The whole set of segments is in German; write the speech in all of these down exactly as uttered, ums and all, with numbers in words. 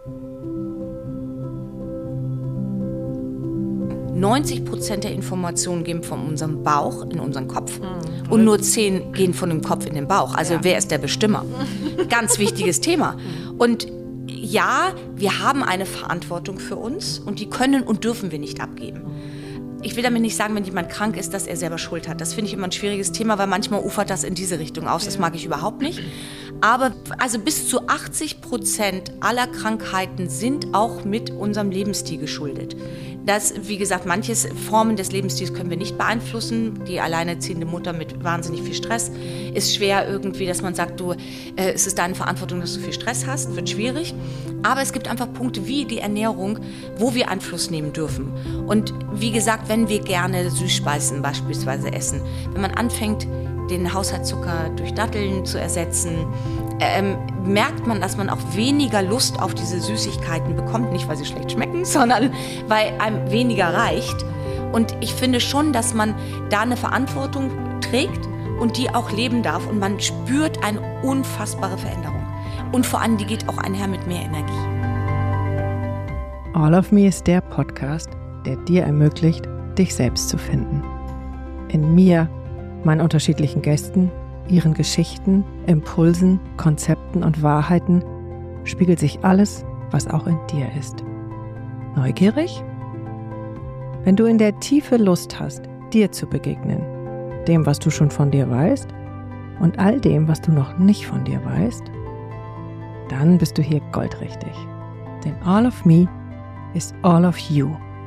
neunzig Prozent der Informationen gehen von unserem Bauch in unseren Kopf mhm. und nur zehn gehen von dem Kopf in den Bauch. Also ja. wer ist der Bestimmer? Ganz wichtiges Thema. Und ja, wir haben eine Verantwortung für uns und die können und dürfen wir nicht abgeben. Ich will damit nicht sagen, wenn jemand krank ist, dass er selber Schuld hat. Das finde ich immer ein schwieriges Thema, weil manchmal ufert das in diese Richtung aus. Das mag ich überhaupt nicht. Aber also bis zu achtzig Prozent aller Krankheiten sind auch mit unserem Lebensstil geschuldet. Das, wie gesagt, manche Formen des Lebensstils können wir nicht beeinflussen. Die alleinerziehende Mutter mit wahnsinnig viel Stress ist schwer irgendwie, dass man sagt, du, äh, es ist deine Verantwortung, dass du viel Stress hast, wird schwierig. Aber es gibt einfach Punkte wie die Ernährung, wo wir Einfluss nehmen dürfen. Und wie gesagt, wenn wir gerne Süßspeisen beispielsweise essen, wenn man anfängt, den Haushaltszucker durch Datteln zu ersetzen, ähm, merkt man, dass man auch weniger Lust auf diese Süßigkeiten bekommt. Nicht, weil sie schlecht schmecken, sondern weil einem weniger reicht. Und ich finde schon, dass man da eine Verantwortung trägt und die auch leben darf. Und man spürt eine unfassbare Veränderung. Und vor allem, die geht auch einher mit mehr Energie. All of Me ist der Podcast, der dir ermöglicht, dich selbst zu finden. In mir, meinen unterschiedlichen Gästen, ihren Geschichten, Impulsen, Konzepten und Wahrheiten spiegelt sich alles, was auch in dir ist. Neugierig? Wenn du in der Tiefe Lust hast, dir zu begegnen, dem, was du schon von dir weißt und all dem, was du noch nicht von dir weißt, dann bist du hier goldrichtig. Denn All of Me ist All of You.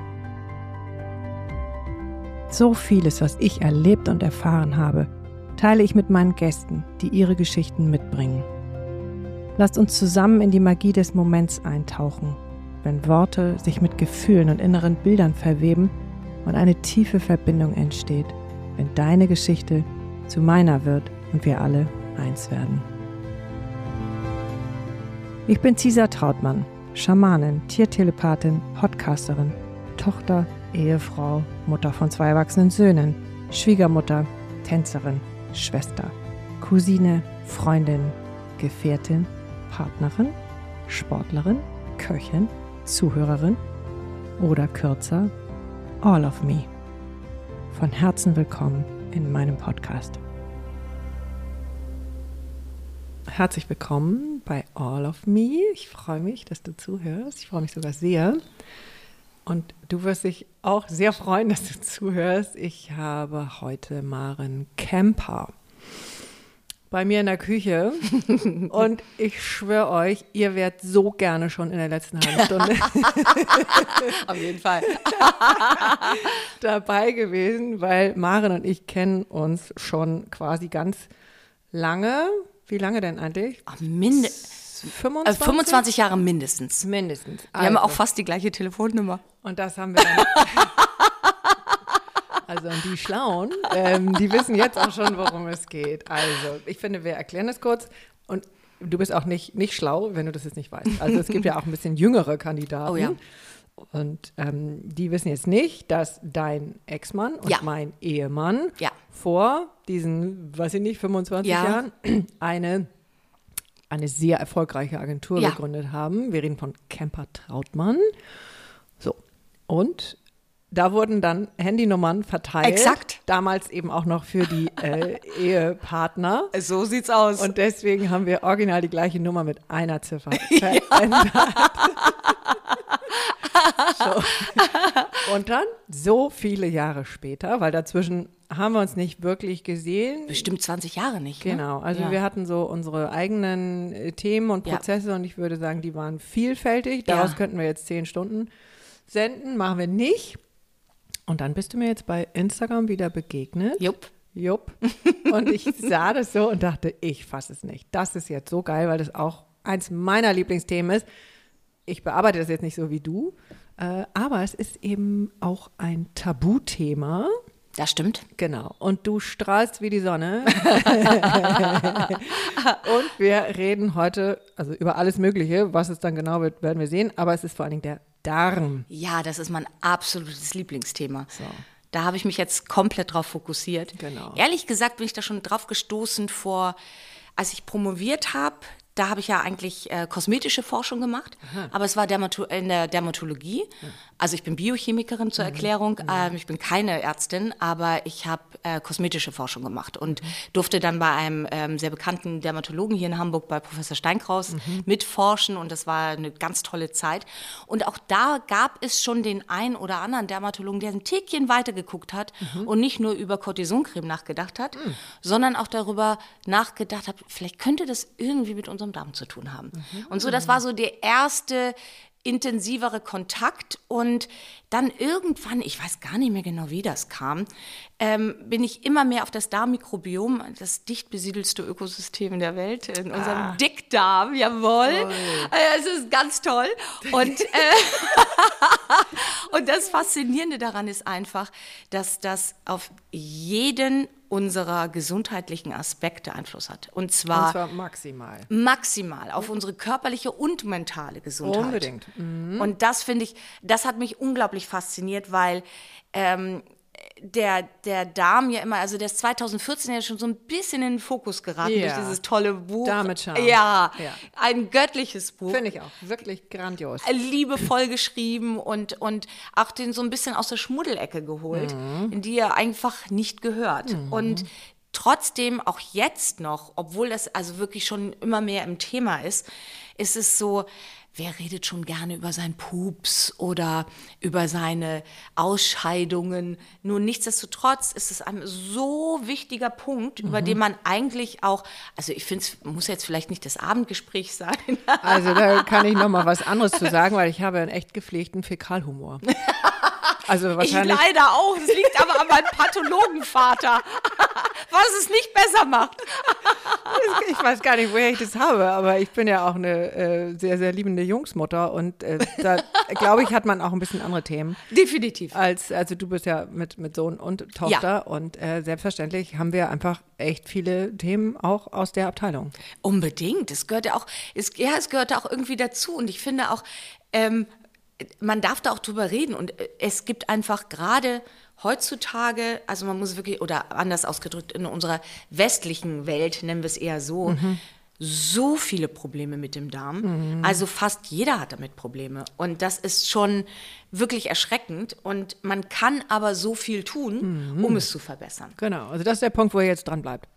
So vieles, was ich erlebt und erfahren habe, teile ich mit meinen Gästen, die ihre Geschichten mitbringen. Lasst uns zusammen in die Magie des Moments eintauchen, wenn Worte sich mit Gefühlen und inneren Bildern verweben und eine tiefe Verbindung entsteht, wenn deine Geschichte zu meiner wird und wir alle eins werden. Ich bin Cisa Trautmann, Schamanin, Tiertelepathin, Podcasterin, Tochter, Ehefrau, Mutter von zwei erwachsenen Söhnen, Schwiegermutter, Tänzerin, Schwester, Cousine, Freundin, Gefährtin, Partnerin, Sportlerin, Köchin, Zuhörerin oder kürzer, All of Me. Von Herzen willkommen in meinem Podcast. Herzlich willkommen bei All of Me. Ich freue mich, dass du zuhörst. Ich freue mich sogar sehr. Und du wirst dich auch sehr freuen, dass du zuhörst. Ich habe heute Maren Kemper bei mir in der Küche. Und ich schwöre euch, ihr wärt so gerne schon in der letzten halben Stunde auf jeden Fall dabei gewesen, weil Maren und ich kennen uns schon quasi ganz lange. Wie lange denn eigentlich? Ach, mindestens. fünfundzwanzig? Also fünfundzwanzig Jahre mindestens. Mindestens. Wir also. haben auch fast die gleiche Telefonnummer. Und das haben wir dann. Also und die Schlauen, ähm, die wissen jetzt auch schon, worum es geht. Also ich finde, wir erklären das kurz. Und du bist auch nicht, nicht schlau, wenn du das jetzt nicht weißt. Also es gibt ja auch ein bisschen jüngere Kandidaten. Oh ja. Und ähm, die wissen jetzt nicht, dass dein Ex-Mann und ja. mein Ehemann ja. vor diesen, weiß ich nicht, fünfundzwanzig ja. Jahren eine, eine sehr erfolgreiche Agentur ja. gegründet haben. Wir reden von Kemper Trautmann. So, und da wurden dann Handynummern verteilt. Exakt. Damals eben auch noch für die äh, Ehepartner. So sieht's aus. Und deswegen haben wir original die gleiche Nummer mit einer Ziffer verändert. So. Und dann so viele Jahre später, weil dazwischen haben wir uns nicht wirklich gesehen. Bestimmt zwanzig Jahre nicht. Ne? Genau, also ja. wir hatten so unsere eigenen äh, Themen und Prozesse ja. und ich würde sagen, die waren vielfältig. Daraus ja. könnten wir jetzt zehn Stunden senden, machen wir nicht. Und dann bist du mir jetzt bei Instagram wieder begegnet. Jupp. Jupp. Und ich sah das so und dachte, ich fasse es nicht. Das ist jetzt so geil, weil das auch eins meiner Lieblingsthemen ist. Ich bearbeite das jetzt nicht so wie du, äh, aber es ist eben auch ein Tabuthema. Das stimmt. Genau. Und du strahlst wie die Sonne. Und wir reden heute also über alles Mögliche. Was es dann genau wird, werden wir sehen. Aber es ist vor allen Dingen der Darm. Ja, das ist mein absolutes Lieblingsthema. So. Da habe ich mich jetzt komplett drauf fokussiert. Genau. Ehrlich gesagt bin ich da schon drauf gestoßen vor, als ich promoviert habe. Da habe ich ja eigentlich äh, kosmetische Forschung gemacht, Aha. aber es war Dermato- in der Dermatologie. Ja. Also ich bin Biochemikerin zur mhm. Erklärung. Mhm. Ähm, ich bin keine Ärztin, aber ich habe äh, kosmetische Forschung gemacht und mhm. durfte dann bei einem ähm, sehr bekannten Dermatologen hier in Hamburg, bei Professor Steinkraus, mhm. mitforschen und das war eine ganz tolle Zeit. Und auch da gab es schon den einen oder anderen Dermatologen, der ein Tickchen weiter geguckt hat mhm. und nicht nur über Cortisoncreme nachgedacht hat, mhm. sondern auch darüber nachgedacht hat, vielleicht könnte das irgendwie mit unserem Darm zu tun haben. Mhm. Und so, das war so der erste intensivere Kontakt und dann irgendwann, ich weiß gar nicht mehr genau, wie das kam, ähm, bin ich immer mehr auf das Darmmikrobiom, das dicht besiedelste Ökosystem in der Welt, in unserem ah. Dickdarm, jawohl. Äh, es ist ganz toll. Und, äh, und das Faszinierende daran ist einfach, dass das auf jeden unserer gesundheitlichen Aspekte Einfluss hat. Und zwar, und zwar maximal. Maximal auf unsere körperliche und mentale Gesundheit. Unbedingt. Mhm. Und das finde ich, das hat mich unglaublich fasziniert, weil ähm, der, der Darm ja immer, also der ist zwanzig vierzehn ja schon so ein bisschen in den Fokus geraten ja. durch dieses tolle Buch. Darm mit Charme. Ja, ja, ein göttliches Buch. Finde ich auch, wirklich grandios. Liebevoll geschrieben und, und auch den so ein bisschen aus der Schmuddelecke geholt, mhm. in die er einfach nicht gehört. Mhm. Und trotzdem auch jetzt noch, obwohl das also wirklich schon immer mehr im Thema ist, ist es so, wer redet schon gerne über seinen Pups oder über seine Ausscheidungen? Nur nichtsdestotrotz ist es ein so wichtiger Punkt, mhm. über den man eigentlich auch, also ich finde, es muss jetzt vielleicht nicht das Abendgespräch sein. Also da kann ich noch mal was anderes zu sagen, weil ich habe einen echt gepflegten Fäkalhumor. Also wahrscheinlich. Ich leider auch, das liegt aber an meinem Pathologenvater, was es nicht besser macht. Ich weiß gar nicht, woher ich das habe, aber ich bin ja auch eine äh, sehr, sehr liebende Jungsmutter und äh, da, glaube ich, hat man auch ein bisschen andere Themen. Definitiv. Als, also du bist ja mit, mit Sohn und Tochter ja. und äh, selbstverständlich haben wir einfach echt viele Themen auch aus der Abteilung. Unbedingt, es gehört ja auch, es, ja, es gehört auch irgendwie dazu und ich finde auch, ähm, man darf da auch drüber reden und es gibt einfach gerade heutzutage, also man muss wirklich, oder anders ausgedrückt, in unserer westlichen Welt, nennen wir es eher so, mhm. so viele Probleme mit dem Darm. Mhm. Also fast jeder hat damit Probleme und das ist schon wirklich erschreckend und man kann aber so viel tun, mhm. um es zu verbessern. Genau, also das ist der Punkt, wo ihr jetzt dran bleibt.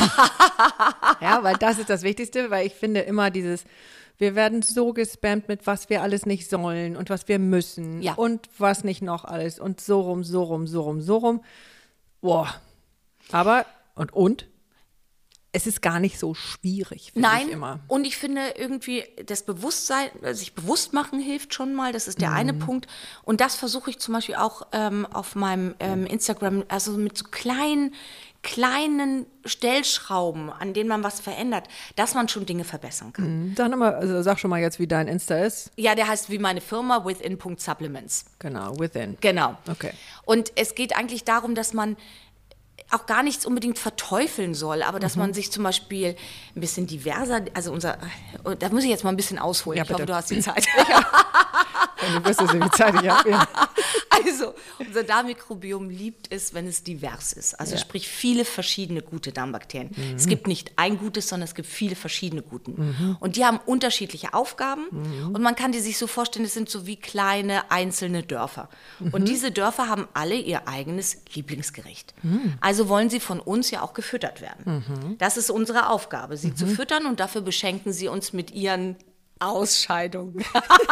Ja, weil das ist das Wichtigste, weil ich finde immer dieses wir werden so gespammt mit, was wir alles nicht sollen und was wir müssen ja. und was nicht noch alles und so rum, so rum, so rum, so rum. Boah. Aber, und, und? Es ist gar nicht so schwierig, finde ich immer. Nein, und ich finde irgendwie, das Bewusstsein, sich bewusst machen hilft schon mal, das ist der mhm. eine Punkt. Und das versuche ich zum Beispiel auch ähm, auf meinem ähm, Instagram, also mit so kleinen, kleinen Stellschrauben, an denen man was verändert, dass man schon Dinge verbessern kann. Mhm. Sag, mal, also sag schon mal jetzt, wie dein Insta ist. Ja, der heißt wie meine Firma, within.supplements. Genau, within. Genau. Okay. Und es geht eigentlich darum, dass man auch gar nichts unbedingt verteufeln soll, aber dass mhm. man sich zum Beispiel ein bisschen diverser, also unser, da muss ich jetzt mal ein bisschen ausholen, ja, ich hoffe, du hast die Zeit. Ja. Du wirst es, wie Zeit ich habe. Ja. Also, unser Darmmikrobiom liebt es, wenn es divers ist. Also ja. sprich, viele verschiedene gute Darmbakterien. Mhm. Es gibt nicht ein gutes, sondern es gibt viele verschiedene guten. Mhm. Und die haben unterschiedliche Aufgaben. Mhm. Und man kann die sich so vorstellen, es sind so wie kleine einzelne Dörfer. Mhm. Und diese Dörfer haben alle ihr eigenes Lieblingsgericht. Mhm. Also wollen sie von uns ja auch gefüttert werden. Mhm. Das ist unsere Aufgabe, sie mhm. zu füttern. Und dafür beschenken sie uns mit ihren Ausscheidungen.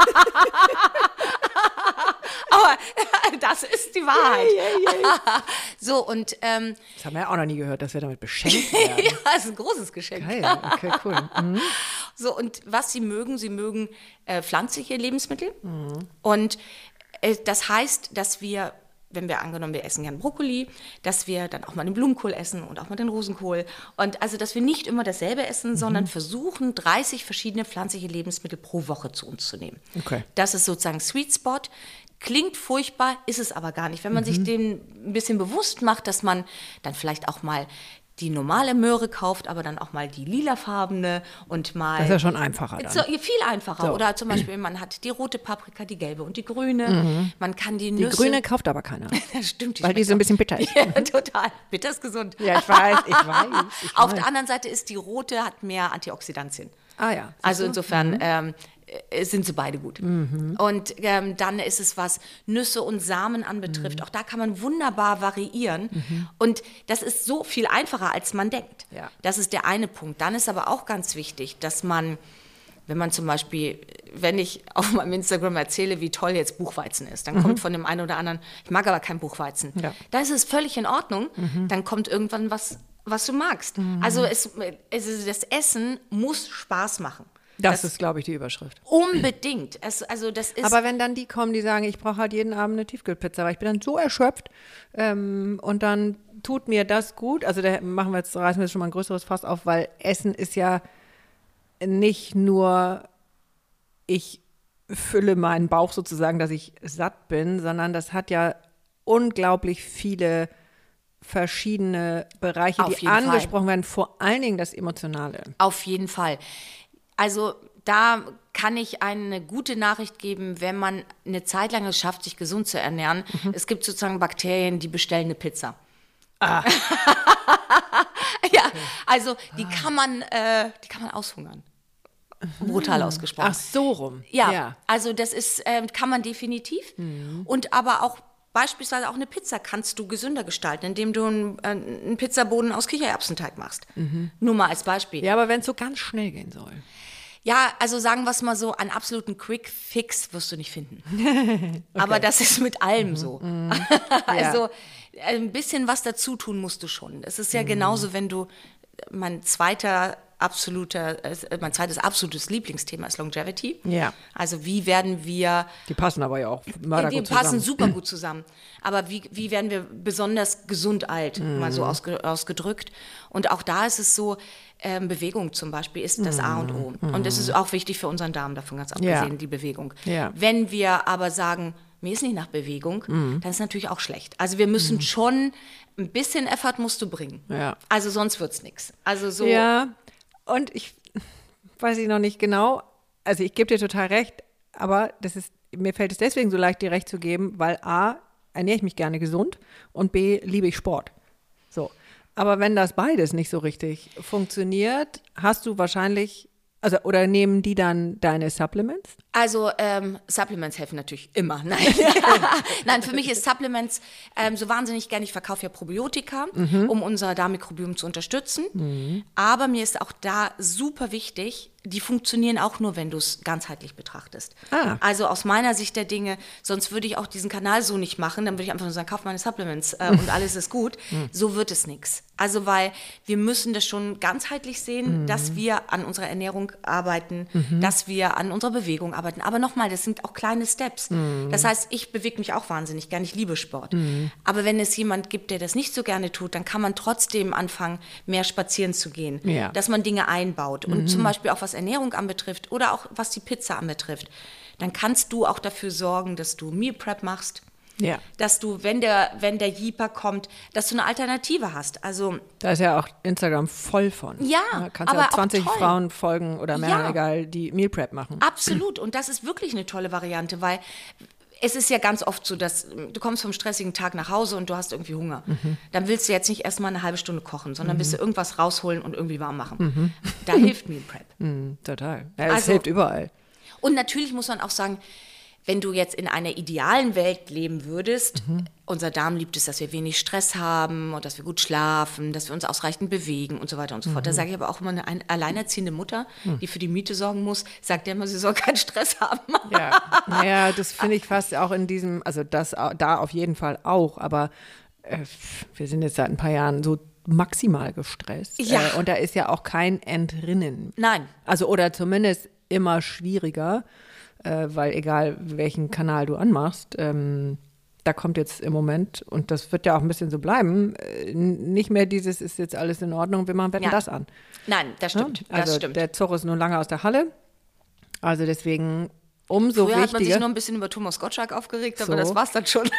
Aber das ist die Wahrheit. Yeah, yeah, yeah. So, und ähm, das haben wir ja auch noch nie gehört, dass wir damit beschenkt werden. Ja, das ist ein großes Geschenk. Geil, okay, cool. Mhm. So, und was sie mögen, sie mögen äh, pflanzliche Lebensmittel. Mhm. Und äh, das heißt, dass wir, wenn wir angenommen, wir essen gern Brokkoli, dass wir dann auch mal den Blumenkohl essen und auch mal den Rosenkohl. Und also, dass wir nicht immer dasselbe essen, mhm. sondern versuchen, dreißig verschiedene pflanzliche Lebensmittel pro Woche zu uns zu nehmen. Okay. Das ist sozusagen Sweet Spot. Klingt furchtbar, ist es aber gar nicht. Wenn man mhm. sich dem ein bisschen bewusst macht, dass man dann vielleicht auch mal die normale Möhre kauft, aber dann auch mal die lilafarbene und mal... Das ist ja schon einfacher dann. So, viel einfacher. So. Oder zum Beispiel, man hat die rote Paprika, die gelbe und die grüne. Mhm. Man kann die Nüsse... Die grüne kauft aber keiner. Das stimmt. Die weil die so ein bisschen bitter ist. Ja, total. Bitter ist gesund. Ja, ich weiß, ich weiß. Ich Auf weiß. der anderen Seite ist die rote, hat mehr Antioxidantien. Ah ja. Also du? insofern Mhm. ähm, äh, sind sie beide gut. Mhm. Und ähm, dann ist es, was Nüsse und Samen anbetrifft. Mhm. Auch da kann man wunderbar variieren. Mhm. Und das ist so viel einfacher, als man denkt. Ja. Das ist der eine Punkt. Dann ist aber auch ganz wichtig, dass man, wenn man zum Beispiel, wenn ich auf meinem Instagram erzähle, wie toll jetzt Buchweizen ist, dann mhm. kommt von dem einen oder anderen, ich mag aber kein Buchweizen. Ja. Da ist es völlig in Ordnung. Mhm. Dann kommt irgendwann was, was du magst. Mhm. Also es, es, das Essen muss Spaß machen. Das, das ist, glaube ich, die Überschrift. Unbedingt. Es, also das ist aber wenn dann die kommen, die sagen, ich brauche halt jeden Abend eine Tiefkühlpizza, weil ich bin dann so erschöpft ähm, und dann tut mir das gut. Also da machen wir jetzt, reißen wir jetzt schon mal ein größeres Fass auf, weil Essen ist ja nicht nur, ich fülle meinen Bauch sozusagen, dass ich satt bin, sondern das hat ja unglaublich viele verschiedene Bereiche, Auf die jeden angesprochen Fall. werden, vor allen Dingen das Emotionale. Auf jeden Fall. Also da kann ich eine gute Nachricht geben, wenn man eine Zeit lang es schafft, sich gesund zu ernähren. Mhm. Es gibt sozusagen Bakterien, die bestellen eine Pizza. Ah. Ja, also die kann man, äh, die kann man aushungern. Brutal ausgesprochen. Ach so rum. Ja, ja. Also das ist, äh, kann man definitiv. Mhm. Und aber auch beispielsweise auch eine Pizza kannst du gesünder gestalten, indem du einen, äh, einen Pizzaboden aus Kichererbsenteig machst. Mhm. Nur mal als Beispiel. Ja, aber wenn es so ganz schnell gehen soll. Ja, also sagen wir es mal so, einen absoluten Quick-Fix wirst du nicht finden. Okay. Aber das ist mit allem mhm. so. Mhm. Also ein bisschen was dazu tun musst du schon. Es ist ja mhm. genauso, wenn du, mein zweiter absoluter, mein zweites absolutes Lieblingsthema ist Longevity. Ja. Also wie werden wir... Die passen aber ja auch mördergut Die passen zusammen. super gut zusammen. Aber wie, wie werden wir besonders gesund alt, mhm. mal so ausge, ausgedrückt. Und auch da ist es so, ähm, Bewegung zum Beispiel ist das A und O. Mhm. Und es ist auch wichtig für unseren Darm, davon ganz abgesehen, ja. die Bewegung. Ja. Wenn wir aber sagen, mir ist nicht nach Bewegung, mhm. dann ist natürlich auch schlecht. Also wir müssen mhm. schon, ein bisschen Effort musst du bringen. Ja. Also sonst wird's nichts. Also so... Ja. Und ich weiß ich noch nicht genau, also ich gebe dir total recht, aber das ist, mir fällt es deswegen so leicht, dir recht zu geben, weil A, ernähre ich mich gerne gesund und B, liebe ich Sport. So. Aber wenn das beides nicht so richtig funktioniert, hast du wahrscheinlich, also oder nehmen die dann deine Supplements? Also ähm, Supplements helfen natürlich immer. Nein, Nein für mich ist Supplements ähm, so wahnsinnig gerne. Ich verkaufe ja Probiotika, mhm. um unser Darmmikrobiom zu unterstützen. Mhm. Aber mir ist auch da super wichtig, die funktionieren auch nur, wenn du es ganzheitlich betrachtest. Ah. Also aus meiner Sicht der Dinge, sonst würde ich auch diesen Kanal so nicht machen, dann würde ich einfach nur sagen, kauf meine Supplements äh, und alles ist gut. Mhm. So wird es nichts. Also weil wir müssen das schon ganzheitlich sehen, mhm. dass wir an unserer Ernährung arbeiten, mhm. dass wir an unserer Bewegung arbeiten. Aber nochmal, das sind auch kleine Steps. Mhm. Das heißt, ich bewege mich auch wahnsinnig gern, ich liebe Sport. Mhm. Aber wenn es jemand gibt, der das nicht so gerne tut, dann kann man trotzdem anfangen, mehr spazieren zu gehen. Ja. Dass man Dinge einbaut. Und mhm. zum Beispiel auch was Ernährung anbetrifft oder auch was die Pizza anbetrifft, dann kannst du auch dafür sorgen, dass du Meal Prep machst, ja. dass du, wenn der, wenn der Jeeper kommt, dass du eine Alternative hast. Also da ist ja auch Instagram voll von. Ja, da kannst aber ja zwanzig Frauen folgen oder Männer, ja. egal, die Meal Prep machen. Absolut, und das ist wirklich eine tolle Variante, weil es ist ja ganz oft so, dass du kommst vom stressigen Tag nach Hause und du hast irgendwie Hunger. Mhm. Dann willst du jetzt nicht erst mal eine halbe Stunde kochen, sondern mhm. willst du irgendwas rausholen und irgendwie warm machen. Mhm. Da hilft Meal Prep. Mhm, total. Ja, es also, hilft überall. Und natürlich muss man auch sagen, wenn du jetzt in einer idealen Welt leben würdest, mhm. unser Darm liebt es, dass wir wenig Stress haben und dass wir gut schlafen, dass wir uns ausreichend bewegen und so weiter und so fort. Mhm. Da sage ich aber auch immer, eine ein, alleinerziehende Mutter, mhm. die für die Miete sorgen muss, sagt ja immer, sie soll keinen Stress haben. Ja, naja, das finde ich fast auch in diesem, also das da auf jeden Fall auch, aber äh, wir sind jetzt seit ein paar Jahren so maximal gestresst. Ja. Äh, und da ist ja auch kein Entrinnen. Nein. Also oder zumindest immer schwieriger. Äh, weil egal welchen Kanal du anmachst, ähm, da kommt jetzt im Moment, und das wird ja auch ein bisschen so bleiben, äh, nicht mehr dieses, ist jetzt alles in Ordnung, wir machen Wetten, ja. das an. Nein, das stimmt. Ja? Also das stimmt. Der Zug ist nun lange aus der Halle, also deswegen umso Früher wichtiger. Hat man sich nur ein bisschen über Thomas Gottschalk aufgeregt, aber so. Das war's dann schon.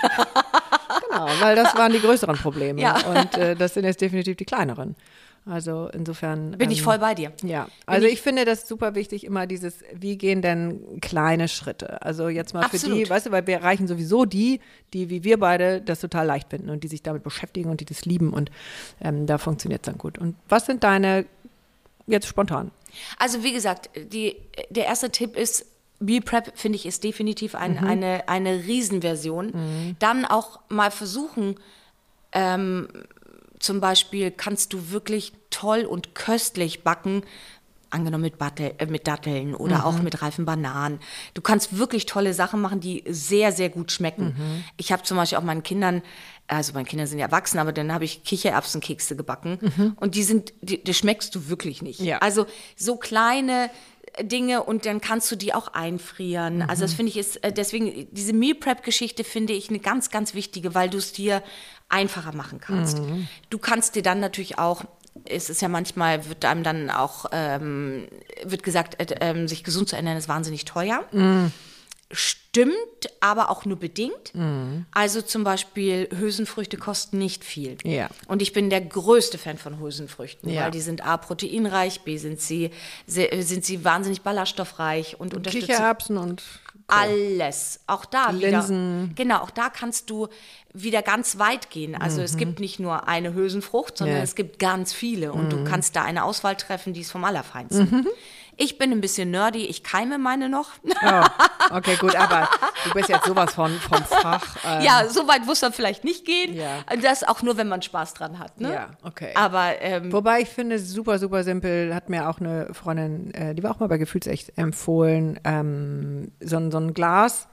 Genau, weil das waren die größeren Probleme ja. und äh, das sind jetzt definitiv die kleineren. Also insofern. Bin ähm, ich voll bei dir. Ja, also ich, ich finde das super wichtig, immer dieses, wie gehen denn kleine Schritte? Also jetzt mal Absolut. Für die, weißt du, weil wir erreichen sowieso die, die wie wir beide das total leicht finden und die sich damit beschäftigen und die das lieben und ähm, da funktioniert es dann gut. Und was sind deine jetzt spontan? Also wie gesagt, die, der erste Tipp ist, Meal Prep, finde ich, ist definitiv ein, Mhm. eine, eine Riesenversion. Mhm. Dann auch mal versuchen, ähm, zum Beispiel kannst du wirklich toll und köstlich backen, angenommen mit, Battel, äh, mit Datteln oder mhm. auch mit reifen Bananen. Du kannst wirklich tolle Sachen machen, die sehr, sehr gut schmecken. Mhm. Ich habe zum Beispiel auch meinen Kindern, also meine Kinder sind ja erwachsen, aber dann habe ich Kichererbsenkekse gebacken mhm. und die sind, die, die schmeckst du wirklich nicht. Ja. Also so kleine Dinge und dann kannst du die auch einfrieren. Mhm. Also das finde ich ist, deswegen, diese Meal Prep-Geschichte finde ich eine ganz, ganz wichtige, weil du es dir einfacher machen kannst. Mhm. Du kannst dir dann natürlich auch, es ist ja manchmal, wird einem dann auch, ähm, wird gesagt, äh, äh, sich gesund zu ernähren ist wahnsinnig teuer. Mm. Stimmt, aber auch nur bedingt. Mm. Also zum Beispiel Hülsenfrüchte kosten nicht viel. Ja. Und ich bin der größte Fan von Hülsenfrüchten, ja. weil die sind A, proteinreich, B, sind sie, sind sie wahnsinnig ballaststoffreich und, und unterstützen. Kichererbsen und alles. Auch da Linsen. wieder. Genau, auch da kannst du wieder ganz weit gehen. Also mhm. es gibt nicht nur eine Hülsenfrucht, sondern ja. es gibt ganz viele. Und mhm. du kannst da eine Auswahl treffen, die ist vom Allerfeinsten. Mhm. Ich bin ein bisschen nerdy, ich keime meine noch. Oh, okay, gut, aber du bist jetzt sowas von, vom Fach. Ähm. Ja, so weit muss man vielleicht nicht gehen. Ja. Das auch nur, wenn man Spaß dran hat. Ne? Ja, okay. Aber, ähm, wobei ich finde, super, super simpel, hat mir auch eine Freundin, äh, die war auch mal bei Gefühlsecht empfohlen, ähm, so, so ein Glas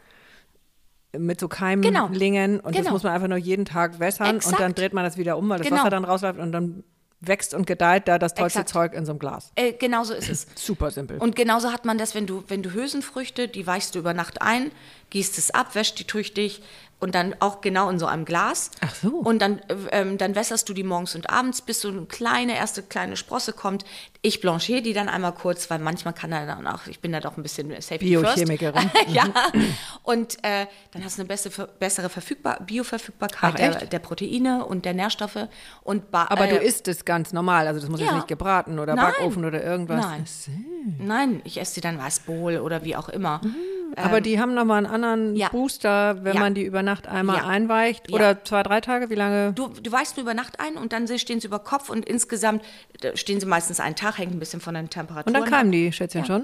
mit so Keimlingen genau. und genau. das muss man einfach nur jeden Tag wässern Exakt. Und dann dreht man das wieder um, weil das genau. Wasser dann rausläuft und dann wächst und gedeiht da das tollste Exakt. Zeug in so einem Glas. Äh, genau so ist es. Super simpel. Und genauso hat man das, wenn du, wenn du Hülsenfrüchte, die weichst du über Nacht ein, gießt es ab, wäscht die tüchtig und dann auch genau in so einem Glas. Ach so. Und dann, ähm, dann wässerst du die morgens und abends, bis so eine kleine, erste kleine Sprosse kommt. Ich blanchiere die dann einmal kurz, weil manchmal kann er dann auch, ich bin da doch ein bisschen Safety Biochemikerin. ja. Und äh, dann hast du eine bessere, bessere Verfügbar- Bioverfügbarkeit der, der Proteine und der Nährstoffe. Und ba- Aber äh, du isst es ganz normal, also das muss ja. jetzt nicht gebraten oder Nein. Backofen oder irgendwas. Nein, Nein ich esse die dann als Bowl oder wie auch immer. Mhm. Aber ähm, die haben nochmal einen anderen ja. Booster, wenn ja. man die über Nacht einmal ja. einweicht. Ja. Oder zwei, drei Tage, wie lange? Du, du weichst nur über Nacht ein und dann stehen sie über Kopf und insgesamt stehen sie meistens einen Tag, hängt ein bisschen von den Temperaturen. Und dann keimen die Schätzchen ja. schon?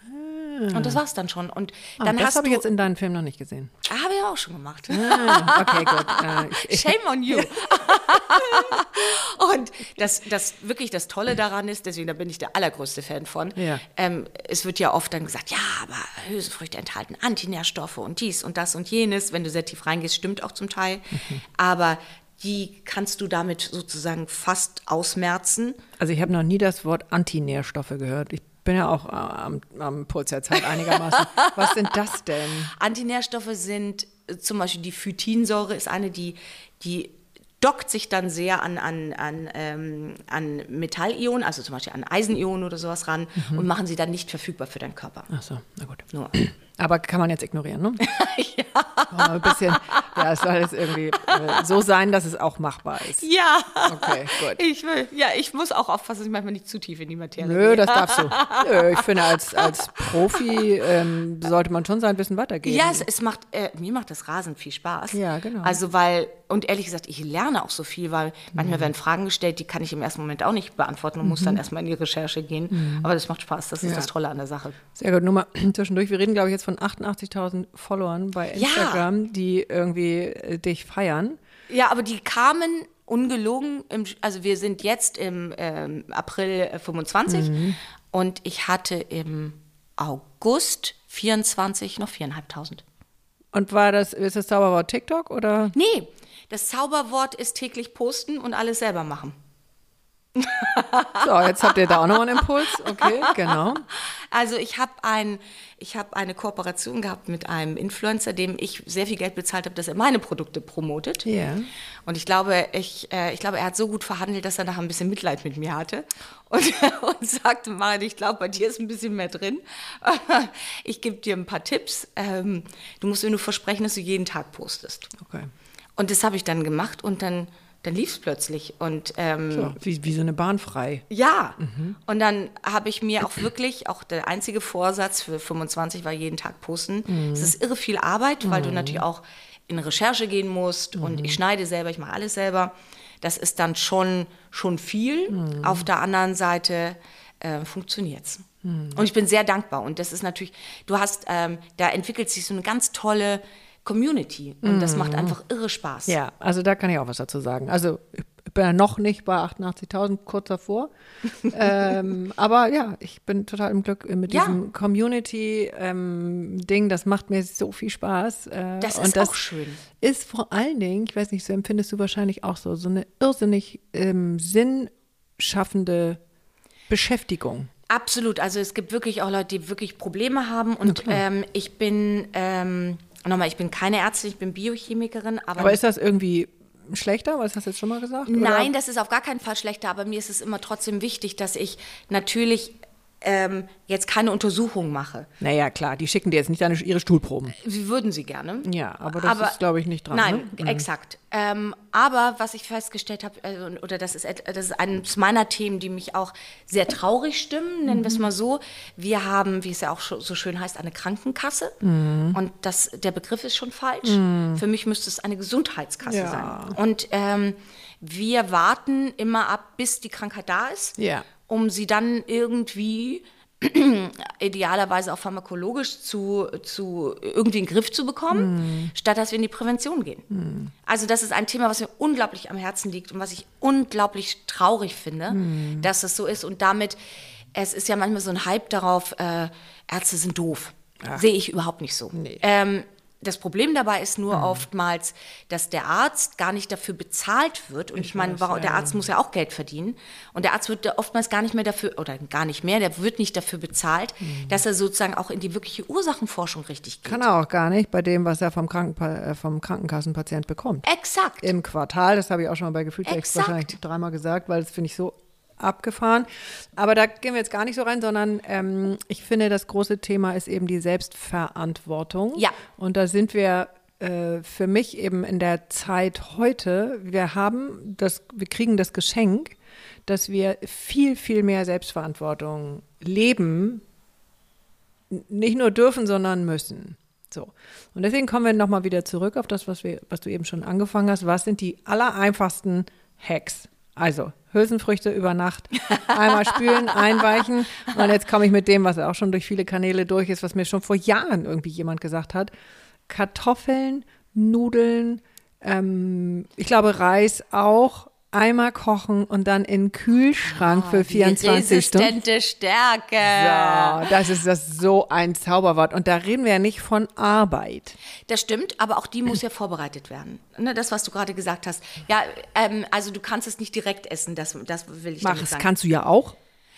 Und das war's dann schon. Und ah, dann das habe ich jetzt in deinem Film noch nicht gesehen. Habe ich auch schon gemacht. Ah, okay, gut. Äh, ich, Shame on you. Und das, das wirklich das Tolle daran ist, deswegen da bin ich der allergrößte Fan von, ja. ähm, es wird ja oft dann gesagt, ja, aber Hülsenfrüchte enthalten Antinährstoffe und dies und das und jenes. Wenn du sehr tief reingehst, stimmt auch zum Teil. Mhm. Aber die kannst du damit sozusagen fast ausmerzen. Also ich habe noch nie das Wort Antinährstoffe gehört. Ich bin ja auch am, am Puls der Zeit einigermaßen. Was sind das denn? Antinährstoffe sind zum Beispiel die Phytinsäure, ist eine, die, die dockt sich dann sehr an, an, an, ähm, an Metallionen, also zum Beispiel an Eisenionen oder sowas ran mhm. und machen sie dann nicht verfügbar für deinen Körper. Ach so, na gut. Nur. Aber kann man jetzt ignorieren, ne? ja. Oh, ein bisschen, ja, es soll jetzt irgendwie äh, so sein, dass es auch machbar ist. Ja. Okay, gut. Ich will, ja, ich muss auch aufpassen, dass ich manchmal nicht zu tief in die Materie Nö, gehe. Das darfst du. Nö, ich finde, als, als Profi ähm, sollte man schon sein Wissen weitergeben. Ja, es, es macht, äh, mir macht das rasend viel Spaß. Ja, genau. Also, weil, und ehrlich gesagt, ich lerne auch so viel, weil manchmal mhm. werden Fragen gestellt, die kann ich im ersten Moment auch nicht beantworten und mhm. muss dann erstmal in die Recherche gehen. Mhm. Aber das macht Spaß, das ist ja. das Tolle an der Sache. Sehr gut, nur mal zwischendurch. Wir reden, glaube ich, jetzt von achtundachtzigtausend Followern bei Instagram, ja. die irgendwie äh, dich feiern. Ja, aber die kamen ungelogen, im, also wir sind jetzt im ähm, April fünfundzwanzig mhm. und ich hatte im August vierundzwanzig noch viertausendfünfhundert. Und war das, ist das Zauberwort TikTok oder? Nee, das Zauberwort ist täglich posten und alles selber machen. So, jetzt habt ihr da auch nochmal einen Impuls. Okay, genau. Also ich habe ein, ich hab eine Kooperation gehabt mit einem Influencer, dem ich sehr viel Geld bezahlt habe, dass er meine Produkte promotet. Ja. Yeah. Und ich glaube, ich, äh, ich glaube, er hat so gut verhandelt, dass er nachher ein bisschen Mitleid mit mir hatte. Und, und sagte, Marit, ich glaube, bei dir ist ein bisschen mehr drin. Ich gebe dir ein paar Tipps. Ähm, du musst mir nur versprechen, dass du jeden Tag postest. Okay. Und das habe ich dann gemacht und dann Dann lief es plötzlich. Und, ähm, so, wie, wie so eine Bahn frei. Ja. Mhm. Und dann habe ich mir auch wirklich, auch der einzige Vorsatz für fünfundzwanzig war jeden Tag posten. Mhm. Es ist irre viel Arbeit, mhm. weil du natürlich auch in Recherche gehen musst. Mhm. Und ich schneide selber, ich mache alles selber. Das ist dann schon, schon viel. Mhm. Auf der anderen Seite äh, funktioniert's. Hm. Und ich bin sehr dankbar. Und das ist natürlich, du hast, ähm, da entwickelt sich so eine ganz tolle Community. Und hm. das macht einfach irre Spaß. Ja, also da kann ich auch was dazu sagen. Also ich bin ja noch nicht bei achtundachtzigtausend, kurz davor. ähm, aber ja, ich bin total im Glück mit Ja. diesem Community-Ding. Ähm, das macht mir so viel Spaß. Äh, Das und ist das auch schön. Ist vor allen Dingen, ich weiß nicht, so empfindest du wahrscheinlich auch so, so eine irrsinnig ähm, sinnschaffende Beschäftigung. Absolut. Also es gibt wirklich auch Leute, die wirklich Probleme haben. Und ähm, ich bin, ähm, nochmal, ich bin keine Ärztin, ich bin Biochemikerin. Aber, aber ist das irgendwie schlechter? Was hast du jetzt schon mal gesagt? Nein, oder? das ist auf gar keinen Fall schlechter. Aber mir ist es immer trotzdem wichtig, dass ich natürlich ähm, jetzt keine Untersuchung mache. Naja, klar, die schicken dir jetzt nicht deine, ihre Stuhlproben. Sie würden sie gerne. Ja, aber das aber, ist, glaube ich, nicht dran. Nein, ne? exakt. Ähm, aber was ich festgestellt habe, äh, oder das ist, das ist eines meiner Themen, die mich auch sehr traurig stimmen, nennen mhm. wir es mal so. Wir haben, wie es ja auch so schön heißt, eine Krankenkasse. Mhm. Und das, der Begriff ist schon falsch. Mhm. Für mich müsste es eine Gesundheitskasse ja. sein. Und ähm, wir warten immer ab, bis die Krankheit da ist. Ja. Um sie dann irgendwie idealerweise auch pharmakologisch zu, zu irgendwie in den Griff zu bekommen, mm. statt dass wir in die Prävention gehen. Mm. Also das ist ein Thema, was mir unglaublich am Herzen liegt und was ich unglaublich traurig finde, mm. dass es so ist. Und damit, es ist ja manchmal so ein Hype darauf, äh, Ärzte sind doof. Sehe ich überhaupt nicht so. Nee. Ähm, Das Problem dabei ist nur mhm. oftmals, dass der Arzt gar nicht dafür bezahlt wird. Und ich, ich meine, weiß, der ja. Arzt muss ja auch Geld verdienen. Und der Arzt wird oftmals gar nicht mehr dafür, oder gar nicht mehr, der wird nicht dafür bezahlt, mhm. dass er sozusagen auch in die wirkliche Ursachenforschung richtig geht. Kann er auch gar nicht bei dem, was er vom, Krankenpa- vom Krankenkassenpatient bekommt. Exakt. Im Quartal, das habe ich auch schon mal bei Gefühltext wahrscheinlich dreimal gesagt, weil das finde ich so abgefahren. Aber da gehen wir jetzt gar nicht so rein, sondern ähm, ich finde, das große Thema ist eben die Selbstverantwortung. Ja. Und da sind wir äh, für mich eben in der Zeit heute, wir haben das, wir kriegen das Geschenk, dass wir viel, viel mehr Selbstverantwortung leben, nicht nur dürfen, sondern müssen. So. Und deswegen kommen wir nochmal wieder zurück auf das, was wir, was du eben schon angefangen hast. Was sind die allereinfachsten Hacks? Also Hülsenfrüchte über Nacht, einmal spülen, einweichen. Und jetzt komme ich mit dem, was auch schon durch viele Kanäle durch ist, was mir schon vor Jahren irgendwie jemand gesagt hat. Kartoffeln, Nudeln, ähm, ich glaube Reis auch, einmal kochen und dann in den Kühlschrank oh, für vierundzwanzig Stunden. Resistente Stärke. So, das ist das so ein Zauberwort. Und da reden wir ja nicht von Arbeit. Das stimmt, aber auch die muss ja vorbereitet werden. Ne, das, was du gerade gesagt hast. Ja, ähm, also du kannst es nicht direkt essen, das, das will ich Mach damit es, sagen. kannst du ja auch.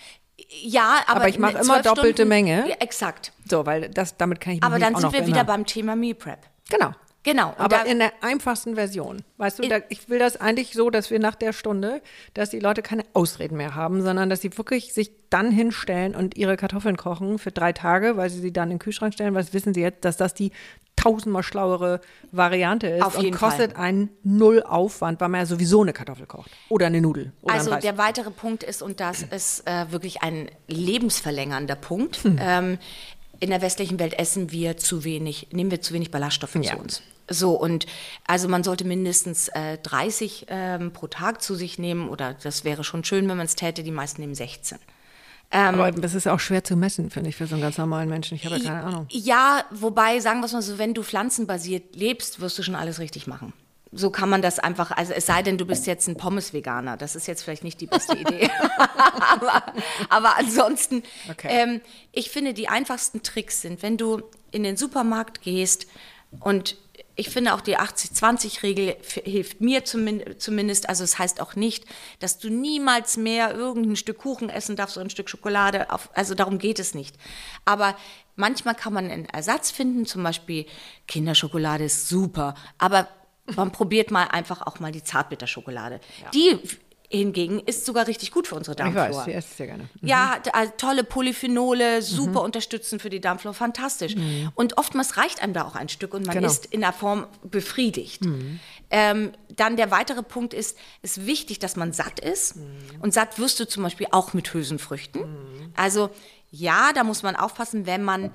Ja, aber, aber ich mache immer doppelte Stunden, Menge. Ja, exakt. So, weil das, damit kann ich mich Aber dann auch sind noch wir wieder beim Thema Meal Prep. Genau. Genau. Und aber da, in der einfachsten Version. Weißt du, da, ich will das eigentlich so, dass wir nach der Stunde, dass die Leute keine Ausreden mehr haben, sondern dass sie wirklich sich dann hinstellen und ihre Kartoffeln kochen für drei Tage, weil sie sie dann in den Kühlschrank stellen, weil wissen sie jetzt, dass das die tausendmal schlauere Variante ist. Auf jeden und kostet Fall. einen Null-Aufwand, weil man ja sowieso eine Kartoffel kocht. Oder eine Nudel. Oder also ein Reis. Der weitere Punkt ist, und das ist äh, wirklich ein lebensverlängernder Punkt, hm. ähm, in der westlichen Welt essen wir zu wenig, nehmen wir zu wenig Ballaststoffe ja. zu uns. So, und also man sollte mindestens äh, dreißig ähm, pro Tag zu sich nehmen, oder das wäre schon schön, wenn man es täte, die meisten nehmen sechzehn. Ähm, Aber das ist auch schwer zu messen, finde ich, für so einen ganz normalen Menschen. Ich habe ja keine Ahnung. Ja, wobei, sagen wir es mal so, wenn du pflanzenbasiert lebst, wirst du schon alles richtig machen. So kann man das einfach, also es sei denn, du bist jetzt ein Pommes-Veganer. Das ist jetzt vielleicht nicht die beste Idee. aber, aber ansonsten, okay. ähm, ich finde, die einfachsten Tricks sind, wenn du in den Supermarkt gehst, und ich finde auch die achtzig zwanzig Regel hilft mir zumindest, also es heißt auch nicht, dass du niemals mehr irgendein Stück Kuchen essen darfst oder ein Stück Schokolade, auf, also darum geht es nicht. Aber manchmal kann man einen Ersatz finden, zum Beispiel Kinderschokolade ist super, aber man probiert mal einfach auch mal die Zartbitterschokolade. Ja. Die hingegen ist sogar richtig gut für unsere Darmflora. Ich weiß, die esse ich sehr gerne. Mhm. Ja, also tolle Polyphenole, super mhm. unterstützend für die Darmflora, fantastisch. Mhm. Und oftmals reicht einem da auch ein Stück und man genau. ist in der Form befriedigt. Mhm. Ähm, dann der weitere Punkt ist, es ist wichtig, dass man satt ist. Mhm. Und satt wirst du zum Beispiel auch mit Hülsenfrüchten. Mhm. Also ja, da muss man aufpassen, wenn man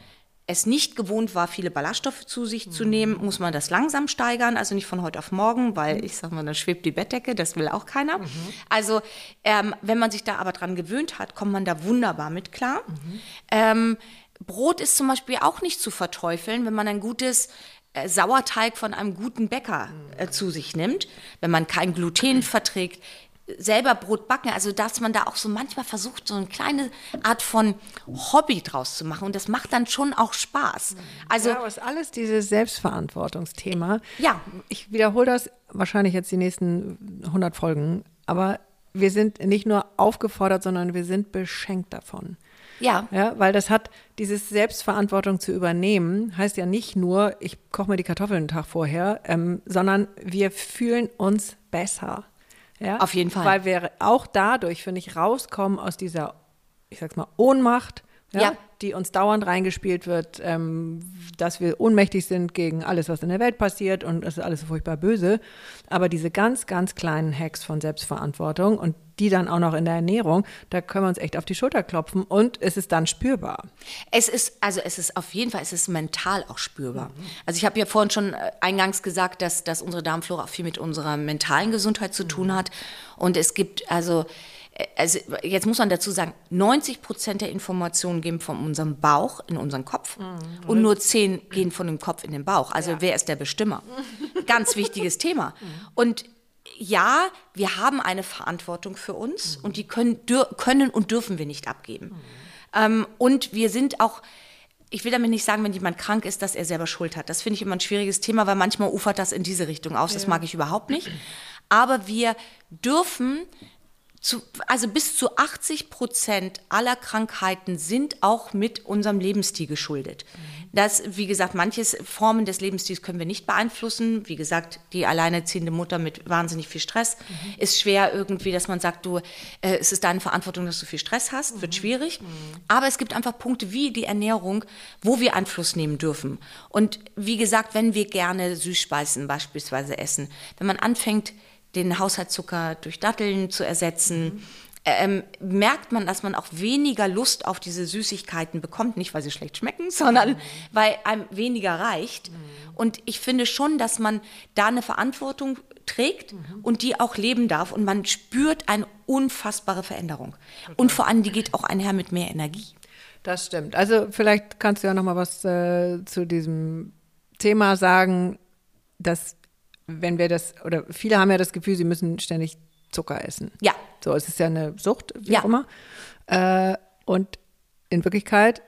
es nicht gewohnt war, viele Ballaststoffe zu sich zu nehmen, muss man das langsam steigern, also nicht von heute auf morgen, weil ich sag mal, dann schwebt die Bettdecke, das will auch keiner. Mhm. Also ähm, wenn man sich da aber dran gewöhnt hat, kommt man da wunderbar mit klar. Mhm. Ähm, Brot ist zum Beispiel auch nicht zu verteufeln, wenn man ein gutes äh, Sauerteig von einem guten Bäcker äh, zu sich nimmt, wenn man kein Gluten verträgt. Selber Brot backen, also dass man da auch so manchmal versucht, so eine kleine Art von Hobby draus zu machen und das macht dann schon auch Spaß. Also ja, aber es ist alles dieses Selbstverantwortungsthema. Ja. Ich wiederhole das wahrscheinlich jetzt die nächsten hundert Folgen, aber wir sind nicht nur aufgefordert, sondern wir sind beschenkt davon. Ja. Ja, weil das hat, dieses Selbstverantwortung zu übernehmen, heißt ja nicht nur, ich koche mir die Kartoffeln einen Tag vorher, ähm, sondern wir fühlen uns besser. Ja, auf jeden Fall. Weil wir auch dadurch, finde ich, rauskommen aus dieser, ich sag's mal, Ohnmacht, ja, ja. die uns dauernd reingespielt wird, ähm, dass wir ohnmächtig sind gegen alles, was in der Welt passiert und es ist alles so furchtbar böse. Aber diese ganz, ganz kleinen Hacks von Selbstverantwortung und die dann auch noch in der Ernährung, da können wir uns echt auf die Schulter klopfen und es ist dann spürbar. Es ist, also es ist auf jeden Fall, es ist mental auch spürbar. Mhm. Also ich habe ja vorhin schon eingangs gesagt, dass, dass unsere Darmflora auch viel mit unserer mentalen Gesundheit zu tun hat. Und es gibt, also, also jetzt muss man dazu sagen, neunzig Prozent der Informationen gehen von unserem Bauch in unseren Kopf mhm. und nur zehn gehen von dem Kopf in den Bauch. Also ja. Wer ist der Bestimmer? Ganz wichtiges Thema. Und ja, wir haben eine Verantwortung für uns mhm. und die können, dür- können und dürfen wir nicht abgeben. Mhm. Ähm, und wir sind auch, ich will damit nicht sagen, wenn jemand krank ist, dass er selber Schuld hat. Das finde ich immer ein schwieriges Thema, weil manchmal ufert das in diese Richtung aus. Das ja. mag ich überhaupt nicht. Aber wir dürfen, zu, also bis zu achtzig Prozent aller Krankheiten sind auch mit unserem Lebensstil geschuldet. Das, wie gesagt, manche Formen des Lebensstils können wir nicht beeinflussen. Wie gesagt, die alleinerziehende Mutter mit wahnsinnig viel Stress mhm. ist schwer irgendwie, dass man sagt, du, äh, es ist deine Verantwortung, dass du viel Stress hast, mhm. wird schwierig. Mhm. Aber es gibt einfach Punkte wie die Ernährung, wo wir Einfluss nehmen dürfen. Und wie gesagt, wenn wir gerne Süßspeisen beispielsweise essen, wenn man anfängt, den Haushaltszucker durch Datteln zu ersetzen, mhm. ähm, merkt man, dass man auch weniger Lust auf diese Süßigkeiten bekommt. Nicht, weil sie schlecht schmecken, sondern mhm. weil einem weniger reicht. Mhm. Und ich finde schon, dass man da eine Verantwortung trägt mhm. und die auch leben darf. Und man spürt eine unfassbare Veränderung. Okay. Und vor allem, die geht auch einher mit mehr Energie. Das stimmt. Also vielleicht kannst du ja noch mal was äh, zu diesem Thema sagen, dass wenn wir das, oder viele haben ja das Gefühl, sie müssen ständig Zucker essen. Ja. So, es ist ja eine Sucht, wie ja. auch immer. Äh, und in Wirklichkeit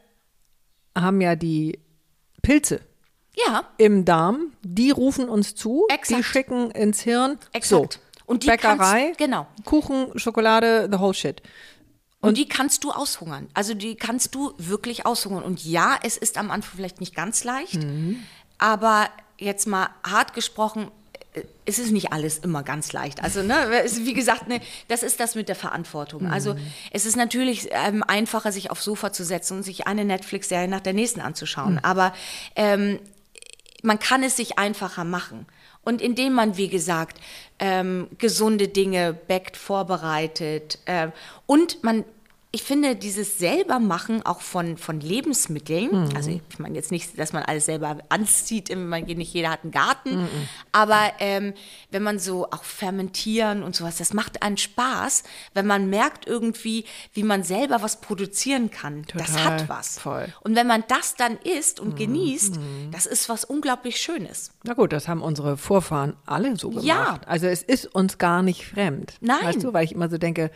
haben ja die Pilze ja. im Darm, die rufen uns zu, Exakt. Die schicken ins Hirn. Exakt. So, und die Bäckerei, kannst, genau. Kuchen, Schokolade, the whole shit. Und, und die kannst du aushungern. Also die kannst du wirklich aushungern. Und ja, es ist am Anfang vielleicht nicht ganz leicht, mhm. aber jetzt mal hart gesprochen, es ist nicht alles immer ganz leicht. Also, ne, wie gesagt, ne, das ist das mit der Verantwortung. Mhm. Also, es ist natürlich ähm, einfacher, sich aufs Sofa zu setzen und sich eine Netflix-Serie nach der nächsten anzuschauen. Mhm. Aber ähm, man kann es sich einfacher machen. Und indem man, wie gesagt, ähm, gesunde Dinge backt, vorbereitet äh, und man ich finde, dieses Selbermachen auch von, von Lebensmitteln, mhm. also ich meine jetzt nicht, dass man alles selber anzieht, nicht jeder hat einen Garten, mhm. aber ähm, wenn man so auch fermentieren und sowas, das macht einen Spaß, wenn man merkt irgendwie, wie man selber was produzieren kann. Total, das hat was. Voll. Und wenn man das dann isst und mhm. genießt, mhm. das ist was unglaublich Schönes. Na gut, das haben unsere Vorfahren alle so gemacht. Ja. Also es ist uns gar nicht fremd. Nein. Weißt du, weil ich immer so denke,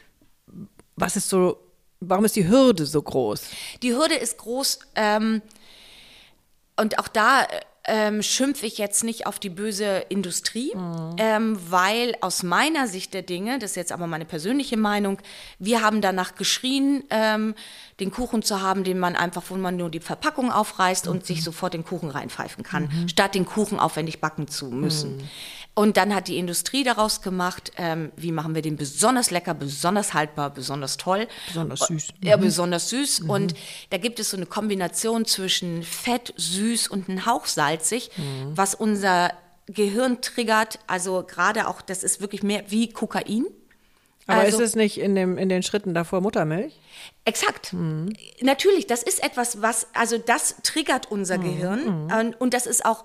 was ist so, warum ist die Hürde so groß? Die Hürde ist groß ähm, und auch da ähm, schimpfe ich jetzt nicht auf die böse Industrie, mhm. ähm, weil aus meiner Sicht der Dinge, das ist jetzt aber meine persönliche Meinung, wir haben danach geschrien, ähm, den Kuchen zu haben, den man einfach, wo man nur die Verpackung aufreißt mhm. und sich sofort den Kuchen reinpfeifen kann, mhm. statt den Kuchen aufwendig backen zu müssen. Mhm. Und dann hat die Industrie daraus gemacht, ähm, wie machen wir den besonders lecker, besonders haltbar, besonders toll. Besonders süß. Ja, mhm. besonders süß. Mhm. Und da gibt es so eine Kombination zwischen Fett, süß und ein Hauch salzig, mhm. was unser Gehirn triggert. Also gerade auch, das ist wirklich mehr wie Kokain. Aber also, ist es nicht in, dem, in den Schritten davor Muttermilch? Exakt. Mhm. Natürlich, das ist etwas, was, also das triggert unser mhm. Gehirn und, und das ist auch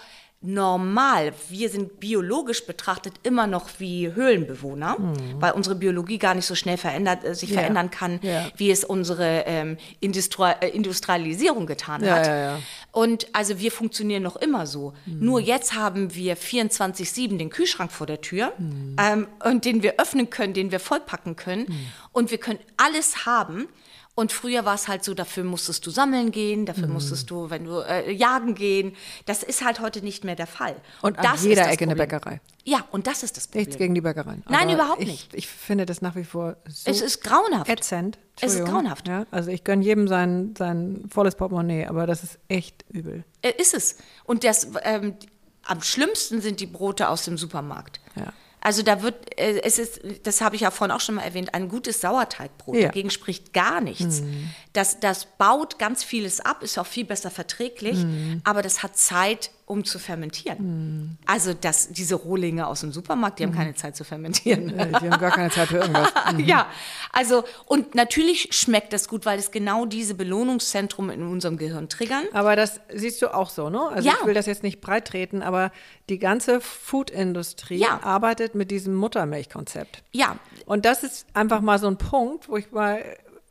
normal. Wir sind biologisch betrachtet immer noch wie Höhlenbewohner, mhm. weil unsere Biologie gar nicht so schnell verändert, äh, sich ja. verändern kann, ja. wie es unsere ähm, Industri- äh, Industrialisierung getan ja, hat. Ja, ja. Und also wir funktionieren noch immer so. Mhm. Nur jetzt haben wir vierundzwanzig sieben den Kühlschrank vor der Tür, mhm. ähm, und den wir öffnen können, den wir vollpacken können. Mhm. Und wir können alles haben. Und früher war es halt so, dafür musstest du sammeln gehen, dafür mhm. musstest du, wenn du äh, jagen gehen. Das ist halt heute nicht mehr der Fall. Und an das jeder ist das Ecke eine Problem. Bäckerei. Ja, und das ist das Problem. Nichts gegen die Bäckereien. Nein, Aber überhaupt ich, nicht. Ich finde das nach wie vor so es ist grauenhaft. ätzend. Es ist grauenhaft. Ja, also ich gönne jedem sein, sein volles Portemonnaie, aber das ist echt übel. Äh, ist es. Und das, ähm, am schlimmsten sind die Brote aus dem Supermarkt. Ja. Also da wird, äh, es ist, das habe ich ja vorhin auch schon mal erwähnt, ein gutes Sauerteigbrot, ja. dagegen spricht gar nichts. Mhm. Das, das baut ganz vieles ab, ist auch viel besser verträglich, mhm. aber das hat Zeit, um zu fermentieren. Mhm. Also das, diese Rohlinge aus dem Supermarkt, die mhm. haben keine Zeit zu fermentieren. Ja, die haben gar keine Zeit für irgendwas. Mhm. Ja, also und natürlich schmeckt das gut, weil es genau diese Belohnungszentrum in unserem Gehirn triggern. Aber das siehst du auch so, ne? Also ja. ich will das jetzt nicht breit treten, aber die ganze Food-Industrie ja. arbeitet mit diesem Muttermilchkonzept. Ja. Und das ist einfach mal so ein Punkt, wo ich mal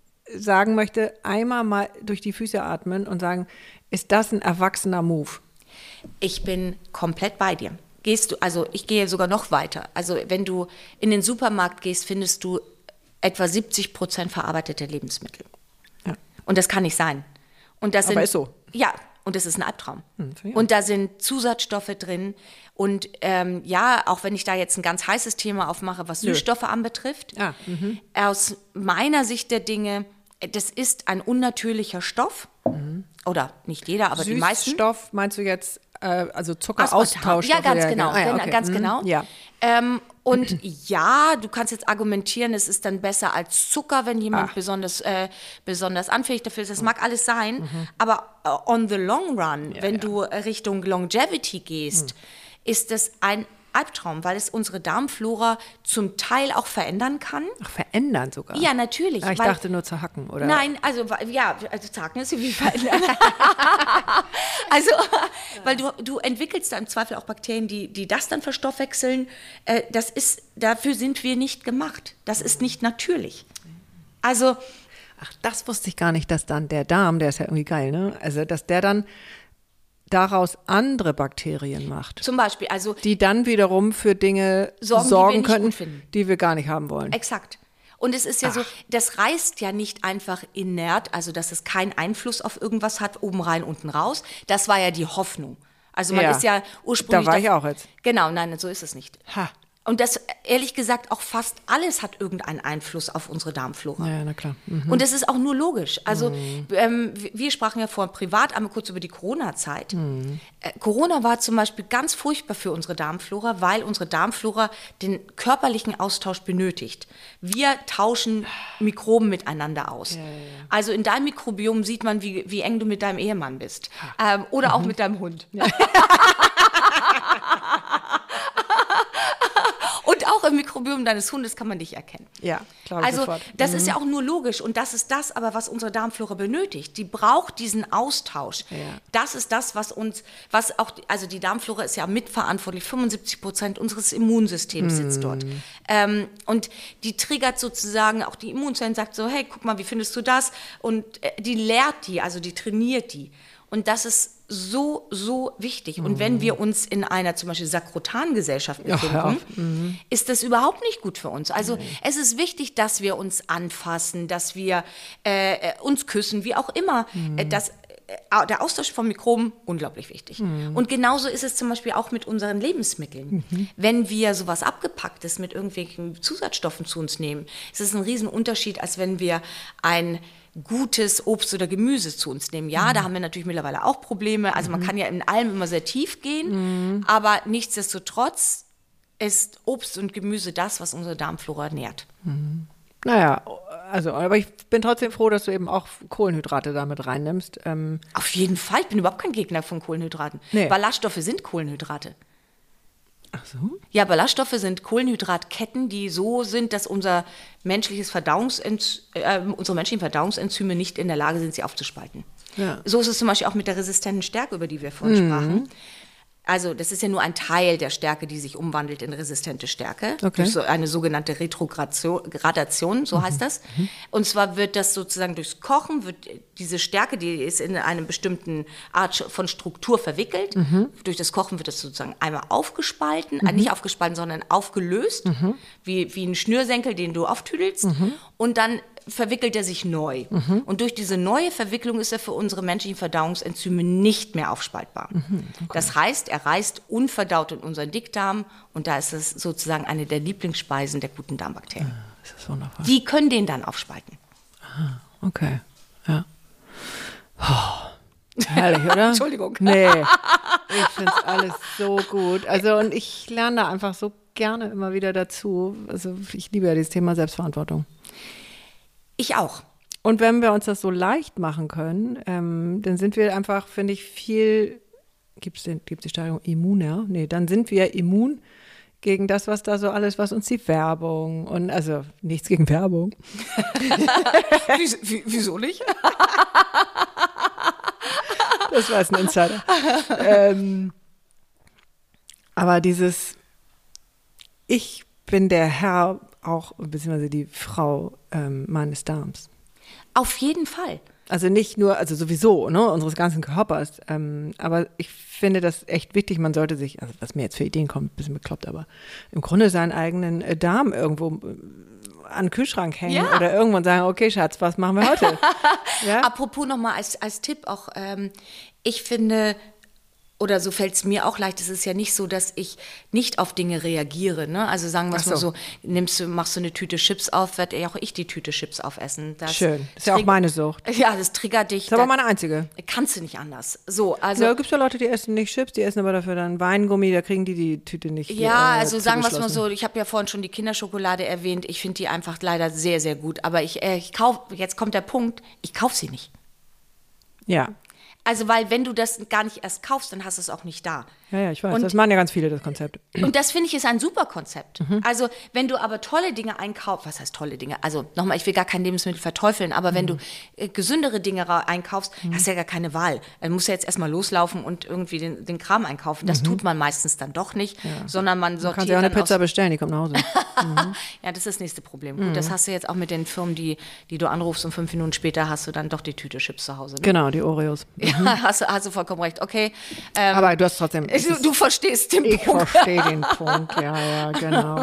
sagen möchte, einmal mal durch die Füße atmen und sagen, ist das ein erwachsener Move? Ich bin komplett bei dir. Gehst du, also ich gehe sogar noch weiter. Also wenn du in den Supermarkt gehst, findest du etwa siebzig Prozent verarbeitete Lebensmittel. Ja. Und das kann nicht sein. Und das sind, aber ist so. Ja, und das ist ein Albtraum. Hm, ja. Und da sind Zusatzstoffe drin. Und ähm, ja, auch wenn ich da jetzt ein ganz heißes Thema aufmache, was Nö. Süßstoffe anbetrifft, ja. mhm. aus meiner Sicht der Dinge, das ist ein unnatürlicher Stoff. Mhm. Oder nicht jeder, aber die meisten. Süßstoff meinst du jetzt, äh, also Zuckeraustausch? Ja, ganz genau. Ah, ja, okay. Ganz mhm. genau. Ja. Ähm, und ja, du kannst jetzt argumentieren, es ist dann besser als Zucker, wenn jemand besonders, äh, besonders anfällig dafür ist. Das mag alles sein, mhm. aber uh, on the long run, ja, wenn ja. du Richtung Longevity gehst, mhm. ist das ein Albtraum, weil es unsere Darmflora zum Teil auch verändern kann. Ach, verändern sogar? Ja, natürlich. Ah, ich weil, dachte nur zerhacken, oder? Nein, also ja, also zerhacken ist wie verändern. Also, weil du, du entwickelst da im Zweifel auch Bakterien, die, die das dann verstoffwechseln. Äh, das ist, dafür sind wir nicht gemacht. Das ist nicht natürlich. Also. Ach, das wusste ich gar nicht, dass dann der Darm, der ist ja irgendwie geil, ne? Also, dass der dann daraus andere Bakterien macht. Zum Beispiel, also die dann wiederum für Dinge sorgen, sorgen die können, die wir gar nicht haben wollen. Exakt. Und es ist ja Ach. so, das reißt ja nicht einfach inert, also dass es keinen Einfluss auf irgendwas hat, oben rein, unten raus. Das war ja die Hoffnung. Also man ja. ist ja ursprünglich... Da war ich auch jetzt. Genau, nein, so ist es nicht. Ha. Und das, ehrlich gesagt, auch fast alles hat irgendeinen Einfluss auf unsere Darmflora. Ja, na klar. Mhm. Und das ist auch nur logisch. Also mhm. ähm, wir sprachen ja vorhin privat einmal kurz über die Corona-Zeit. Mhm. Äh, Corona war zum Beispiel ganz furchtbar für unsere Darmflora, weil unsere Darmflora den körperlichen Austausch benötigt. Wir tauschen Mikroben miteinander aus. Ja, ja, ja. Also in deinem Mikrobiom sieht man, wie, wie eng du mit deinem Ehemann bist. Ähm, oder mhm. auch mit deinem Hund. Ja. Und auch im Mikrobiom deines Hundes kann man dich erkennen. Ja, klar. Also sofort. das mhm. ist ja auch nur logisch und das ist das, aber was unsere Darmflora benötigt. Die braucht diesen Austausch. Ja. Das ist das, was uns, was auch, also die Darmflora ist ja mitverantwortlich. fünfundsiebzig Prozent unseres Immunsystems mhm. sitzt dort. Ähm, und die triggert sozusagen auch die Immunzellen, sagt so, hey, guck mal, wie findest du das? Und äh, die lehrt die, also die trainiert die. Und das ist so, so wichtig. Und wenn wir uns in einer zum Beispiel Sakrotan-Gesellschaft befinden, ja, mhm. ist das überhaupt nicht gut für uns. Also mhm. es ist wichtig, dass wir uns anfassen, dass wir äh, uns küssen, wie auch immer. Mhm. Das, äh, der Austausch von Mikroben, unglaublich wichtig. Mhm. Und genauso ist es zum Beispiel auch mit unseren Lebensmitteln. Mhm. Wenn wir sowas Abgepacktes mit irgendwelchen Zusatzstoffen zu uns nehmen, ist es ein Riesenunterschied, als wenn wir ein gutes Obst oder Gemüse zu uns nehmen. Ja, mhm. da haben wir natürlich mittlerweile auch Probleme. Also man kann ja in allem immer sehr tief gehen, mhm. aber nichtsdestotrotz ist Obst und Gemüse das, was unsere Darmflora nährt. Mhm. Naja, also, aber ich bin trotzdem froh, dass du eben auch Kohlenhydrate damit reinnimmst. Ähm Auf jeden Fall, ich bin überhaupt kein Gegner von Kohlenhydraten. Nee. Ballaststoffe sind Kohlenhydrate. Ach so? Ja, Ballaststoffe sind Kohlenhydratketten, die so sind, dass unser menschliches Verdauungsenz- äh, unsere menschlichen Verdauungsenzyme nicht in der Lage sind, sie aufzuspalten. Ja. So ist es zum Beispiel auch mit der resistenten Stärke, über die wir vorhin Mhm. sprachen. Also das ist ja nur ein Teil der Stärke, die sich umwandelt in resistente Stärke. Okay. Durch so eine sogenannte Retrogradation, so Mhm. heißt das. Und zwar wird das sozusagen durchs Kochen, wird diese Stärke, die ist in einem bestimmten Art von Struktur verwickelt. Mhm. Durch das Kochen wird das sozusagen einmal aufgespalten, äh, nicht aufgespalten, sondern aufgelöst, Mhm. wie, wie ein Schnürsenkel, den du auftüdelst. Und dann verwickelt er sich neu. Mhm. Und durch diese neue Verwicklung ist er für unsere menschlichen Verdauungsenzyme nicht mehr aufspaltbar. Mhm, Das heißt, er reist unverdaut in unseren Dickdarm und da ist es sozusagen eine der Lieblingsspeisen der guten Darmbakterien. Das ist wundervoll. Die können den dann aufspalten. Okay, ja. Oh, herrlich, oder? Entschuldigung. Nee, ich finde es alles so gut. Also und ich lerne da einfach so gerne immer wieder dazu. Also ich liebe ja dieses Thema Selbstverantwortung. Ich auch. Und wenn wir uns das so leicht machen können, ähm, dann sind wir einfach, finde ich, viel, gibt es die Steigerung immuner? Nee, dann sind wir immun gegen das, was da so alles, was uns die Werbung und, also nichts gegen Werbung. Wieso nicht? Das war jetzt ein Insider. ähm, aber dieses, ich bin der Herr auch, beziehungsweise die Frau ähm, meines Darms. Auf jeden Fall. Also nicht nur, also sowieso, ne, unseres ganzen Körpers. Ähm, aber ich finde das echt wichtig. Man sollte sich, also was mir jetzt für Ideen kommt, ein bisschen bekloppt, aber im Grunde seinen eigenen äh, Darm irgendwo äh, an den Kühlschrank hängen Ja. oder irgendwann sagen, okay, Schatz, was machen wir heute? Ja? Apropos nochmal als, als Tipp auch, ähm, ich finde, oder so fällt es mir auch leicht, es ist ja nicht so, dass ich nicht auf Dinge reagiere. Ne? Also sagen wir es Ach mal so. so, nimmst du, machst du eine Tüte Chips auf, werde ja auch ich die Tüte Chips aufessen. Das Schön. Ist ja auch trigg- meine Sucht. Ja, das triggert dich. Ist aber da meine einzige. kannst du nicht anders. So, also Ja, gibt es ja Leute, die essen nicht Chips, die essen aber dafür dann Weingummi, da kriegen die die Tüte nicht. Ja, äh, also sagen wir es mal zugeschlossen. so, ich habe ja vorhin schon die Kinderschokolade erwähnt, ich finde die einfach leider sehr, sehr gut. Aber ich, äh, ich kaufe, jetzt kommt der Punkt, ich kaufe sie nicht. Ja. Also weil wenn du das gar nicht erst kaufst, dann hast du es auch nicht da. Ja, ja, ich weiß. Und- das machen ja ganz viele, das Konzept. Und das finde ich ist ein super Konzept. Mhm. Also wenn du aber tolle Dinge einkaufst, was heißt tolle Dinge? Also nochmal, ich will gar kein Lebensmittel verteufeln, aber wenn du Mhm. äh, gesündere Dinge ra- einkaufst, hast du ja gar keine Wahl. Du musst ja jetzt erstmal loslaufen und irgendwie den, den Kram einkaufen. Das tut man meistens dann doch nicht, sondern man Du sortiert kannst Mhm. ja auch eine dann Pizza aus. bestellen, die kommt nach Hause. Ja, das ist das nächste Problem. Gut, das hast du jetzt auch mit den Firmen, die, die du anrufst und fünf Minuten später hast du dann doch die Tüte Chips zu Hause. Ne? Genau, die Oreos. Ja, hast, du- hast du vollkommen recht. Okay. Ähm, Aber du hast trotzdem. es du, ist- du verstehst den ich Punkt. verstehe den Punkt, ja, ja, genau.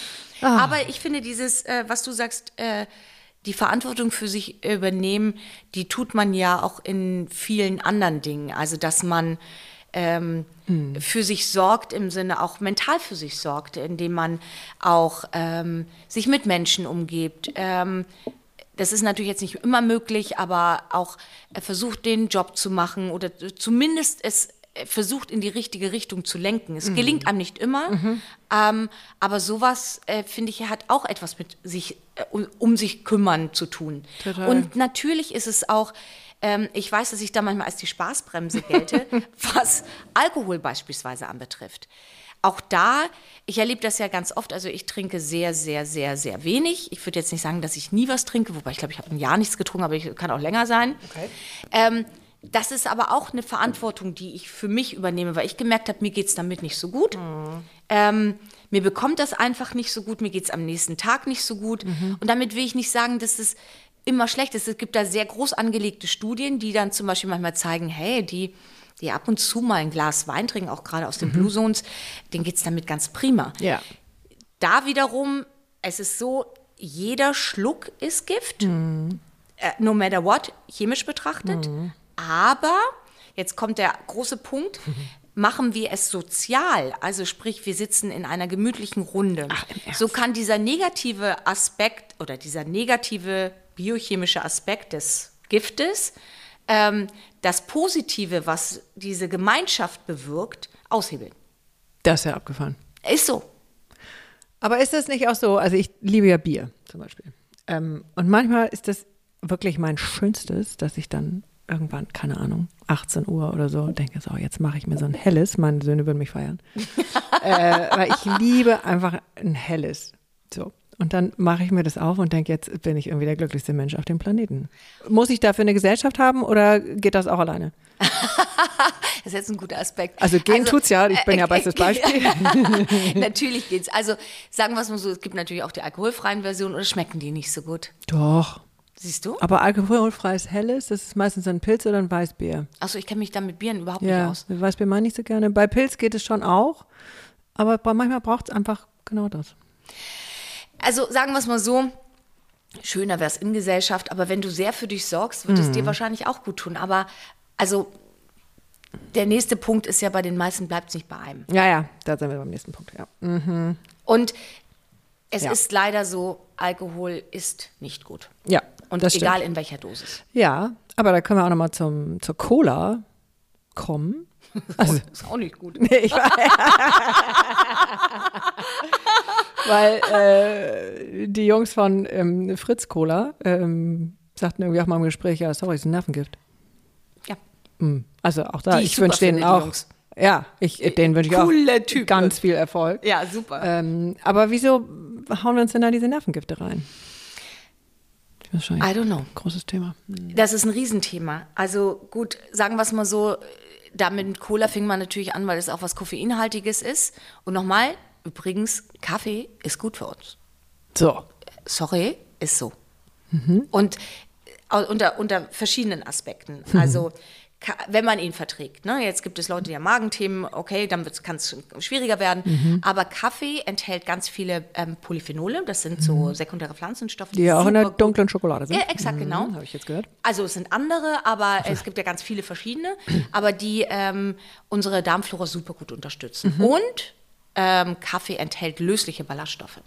Aber ich finde dieses, äh, was du sagst, äh, die Verantwortung für sich übernehmen, die tut man ja auch in vielen anderen Dingen. Also, dass man ähm, für sich sorgt, im Sinne auch mental für sich sorgt, indem man auch ähm, sich mit Menschen umgibt. Ähm, das ist natürlich jetzt nicht immer möglich, aber auch äh, versucht, den Job zu machen oder zumindest es äh, versucht, in die richtige Richtung zu lenken. Es gelingt einem nicht immer, ähm, aber sowas, äh, finde ich, hat auch etwas mit sich, äh, um, um sich kümmern zu tun. Total. Und natürlich ist es auch, ähm, ich weiß, dass ich da manchmal als die Spaßbremse gelte, was Alkohol beispielsweise anbetrifft. Auch da, ich erlebe das ja ganz oft, also ich trinke sehr, sehr, sehr, sehr wenig. Ich würde jetzt nicht sagen, dass ich nie was trinke, wobei ich glaube, ich habe ein Jahr nichts getrunken, aber ich kann auch länger sein. Okay. Ähm, das ist aber auch eine Verantwortung, die ich für mich übernehme, weil ich gemerkt habe, mir geht es damit nicht so gut. Ähm, mir bekommt das einfach nicht so gut, mir geht es am nächsten Tag nicht so gut. Und damit will ich nicht sagen, dass es immer schlecht ist. Es gibt da sehr groß angelegte Studien, die dann zum Beispiel manchmal zeigen, hey, die, die ab und zu mal ein Glas Wein trinken, auch gerade aus den Blue Zones, denen geht es damit ganz prima. Ja. Da wiederum, es ist so, jeder Schluck ist Gift, äh, no matter what, chemisch betrachtet. Aber, jetzt kommt der große Punkt, machen wir es sozial, also sprich, wir sitzen in einer gemütlichen Runde. Ach, im Ernst? So kann dieser negative Aspekt oder dieser negative biochemische Aspekt des Giftes ähm, das Positive, was diese Gemeinschaft bewirkt, aushebeln. Das ist ja abgefahren. Ist so. Aber ist das nicht auch so, also ich liebe ja Bier zum Beispiel. Ähm, und manchmal ist das wirklich mein Schönstes, dass ich dann irgendwann, keine Ahnung, achtzehn Uhr oder so, denke so, jetzt mache ich mir so ein helles, meine Söhne würden mich feiern. äh, weil ich liebe einfach ein helles. So. Und dann mache ich mir das auf und denke, jetzt bin ich irgendwie der glücklichste Mensch auf dem Planeten. Muss ich dafür eine Gesellschaft haben oder geht das auch alleine? Das ist jetzt ein guter Aspekt. Also gehen also, tut's ja, ich bin äh, ja bestes Beispiel. Natürlich geht's. Also sagen wir es mal so, es gibt natürlich auch die alkoholfreien Versionen oder schmecken die nicht so gut? Doch. Siehst du? Aber alkoholfreies Helles, das ist meistens ein Pilz oder ein Weißbier. Achso, ich kenne mich dann mit Bieren überhaupt ja, nicht aus. Ja, Weißbier meine ich so gerne. Bei Pilz geht es schon auch, aber manchmal braucht es einfach genau das. Also sagen wir es mal so, schöner wäre es in Gesellschaft, aber wenn du sehr für dich sorgst, wird es Mhm. dir wahrscheinlich auch gut tun. Aber also der nächste Punkt ist ja, bei den meisten bleibt es nicht bei einem. Ja, ja, da sind wir beim nächsten Punkt, ja. Mhm. Und es Ja. ist leider so, Alkohol ist nicht gut. Ja, Und das egal stimmt. in welcher Dosis. Ja, aber da können wir auch nochmal zum zur Cola kommen. Also, ist auch nicht gut. nee, ich weiß. Weil äh, die Jungs von ähm, Fritz Cola ähm, sagten irgendwie auch mal im Gespräch, ja, sorry, ist ein Nervengift. Ja. Mhm. Also auch da, Die ich super wünsche denen finde, die auch, Jungs. ja, ich, denen wünsche ich Coole auch Typen. ganz viel Erfolg. Ja, super. Ähm, aber wieso hauen wir uns denn da diese Nervengifte rein? Das ist I don't know. ein großes Thema. Das ist ein Riesenthema. Also gut, sagen wir es mal so, damit mit Cola fing man natürlich an, weil es auch was Koffeinhaltiges ist. Und nochmal, übrigens, Kaffee ist gut für uns. So. Sorry, ist so. Mhm. Und äh, unter, unter verschiedenen Aspekten. Also ka- wenn man ihn verträgt. Ne? Jetzt gibt es Leute, die haben Magenthemen, okay, dann kann es schwieriger werden. Mhm. Aber Kaffee enthält ganz viele ähm, Polyphenole, das sind so sekundäre Pflanzenstoffe. Die ja auch in der super dunklen Schokolade sind. Ja, exakt, genau. Mhm, habe ich jetzt gehört. Also es sind andere, aber es gibt ja ganz viele verschiedene, aber die ähm, unsere Darmflora super gut unterstützen. Mhm. Und ähm, Kaffee enthält lösliche Ballaststoffe.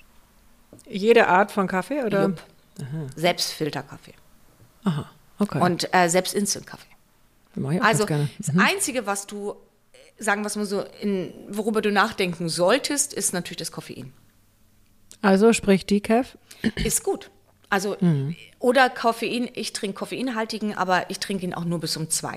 Jede Art von Kaffee, oder? Jupp. Selbst Filterkaffee. Aha, okay. Und äh, selbst Instant-Kaffee. Mach ich auch Also ganz gerne. das Einzige, was du, sagen wir es mal so, in, worüber du nachdenken solltest, ist natürlich das Koffein. Also sprich Decaf. Ist gut. Also, Mhm. oder Koffein, ich trinke koffeinhaltigen, aber ich trinke ihn auch nur bis um zwei.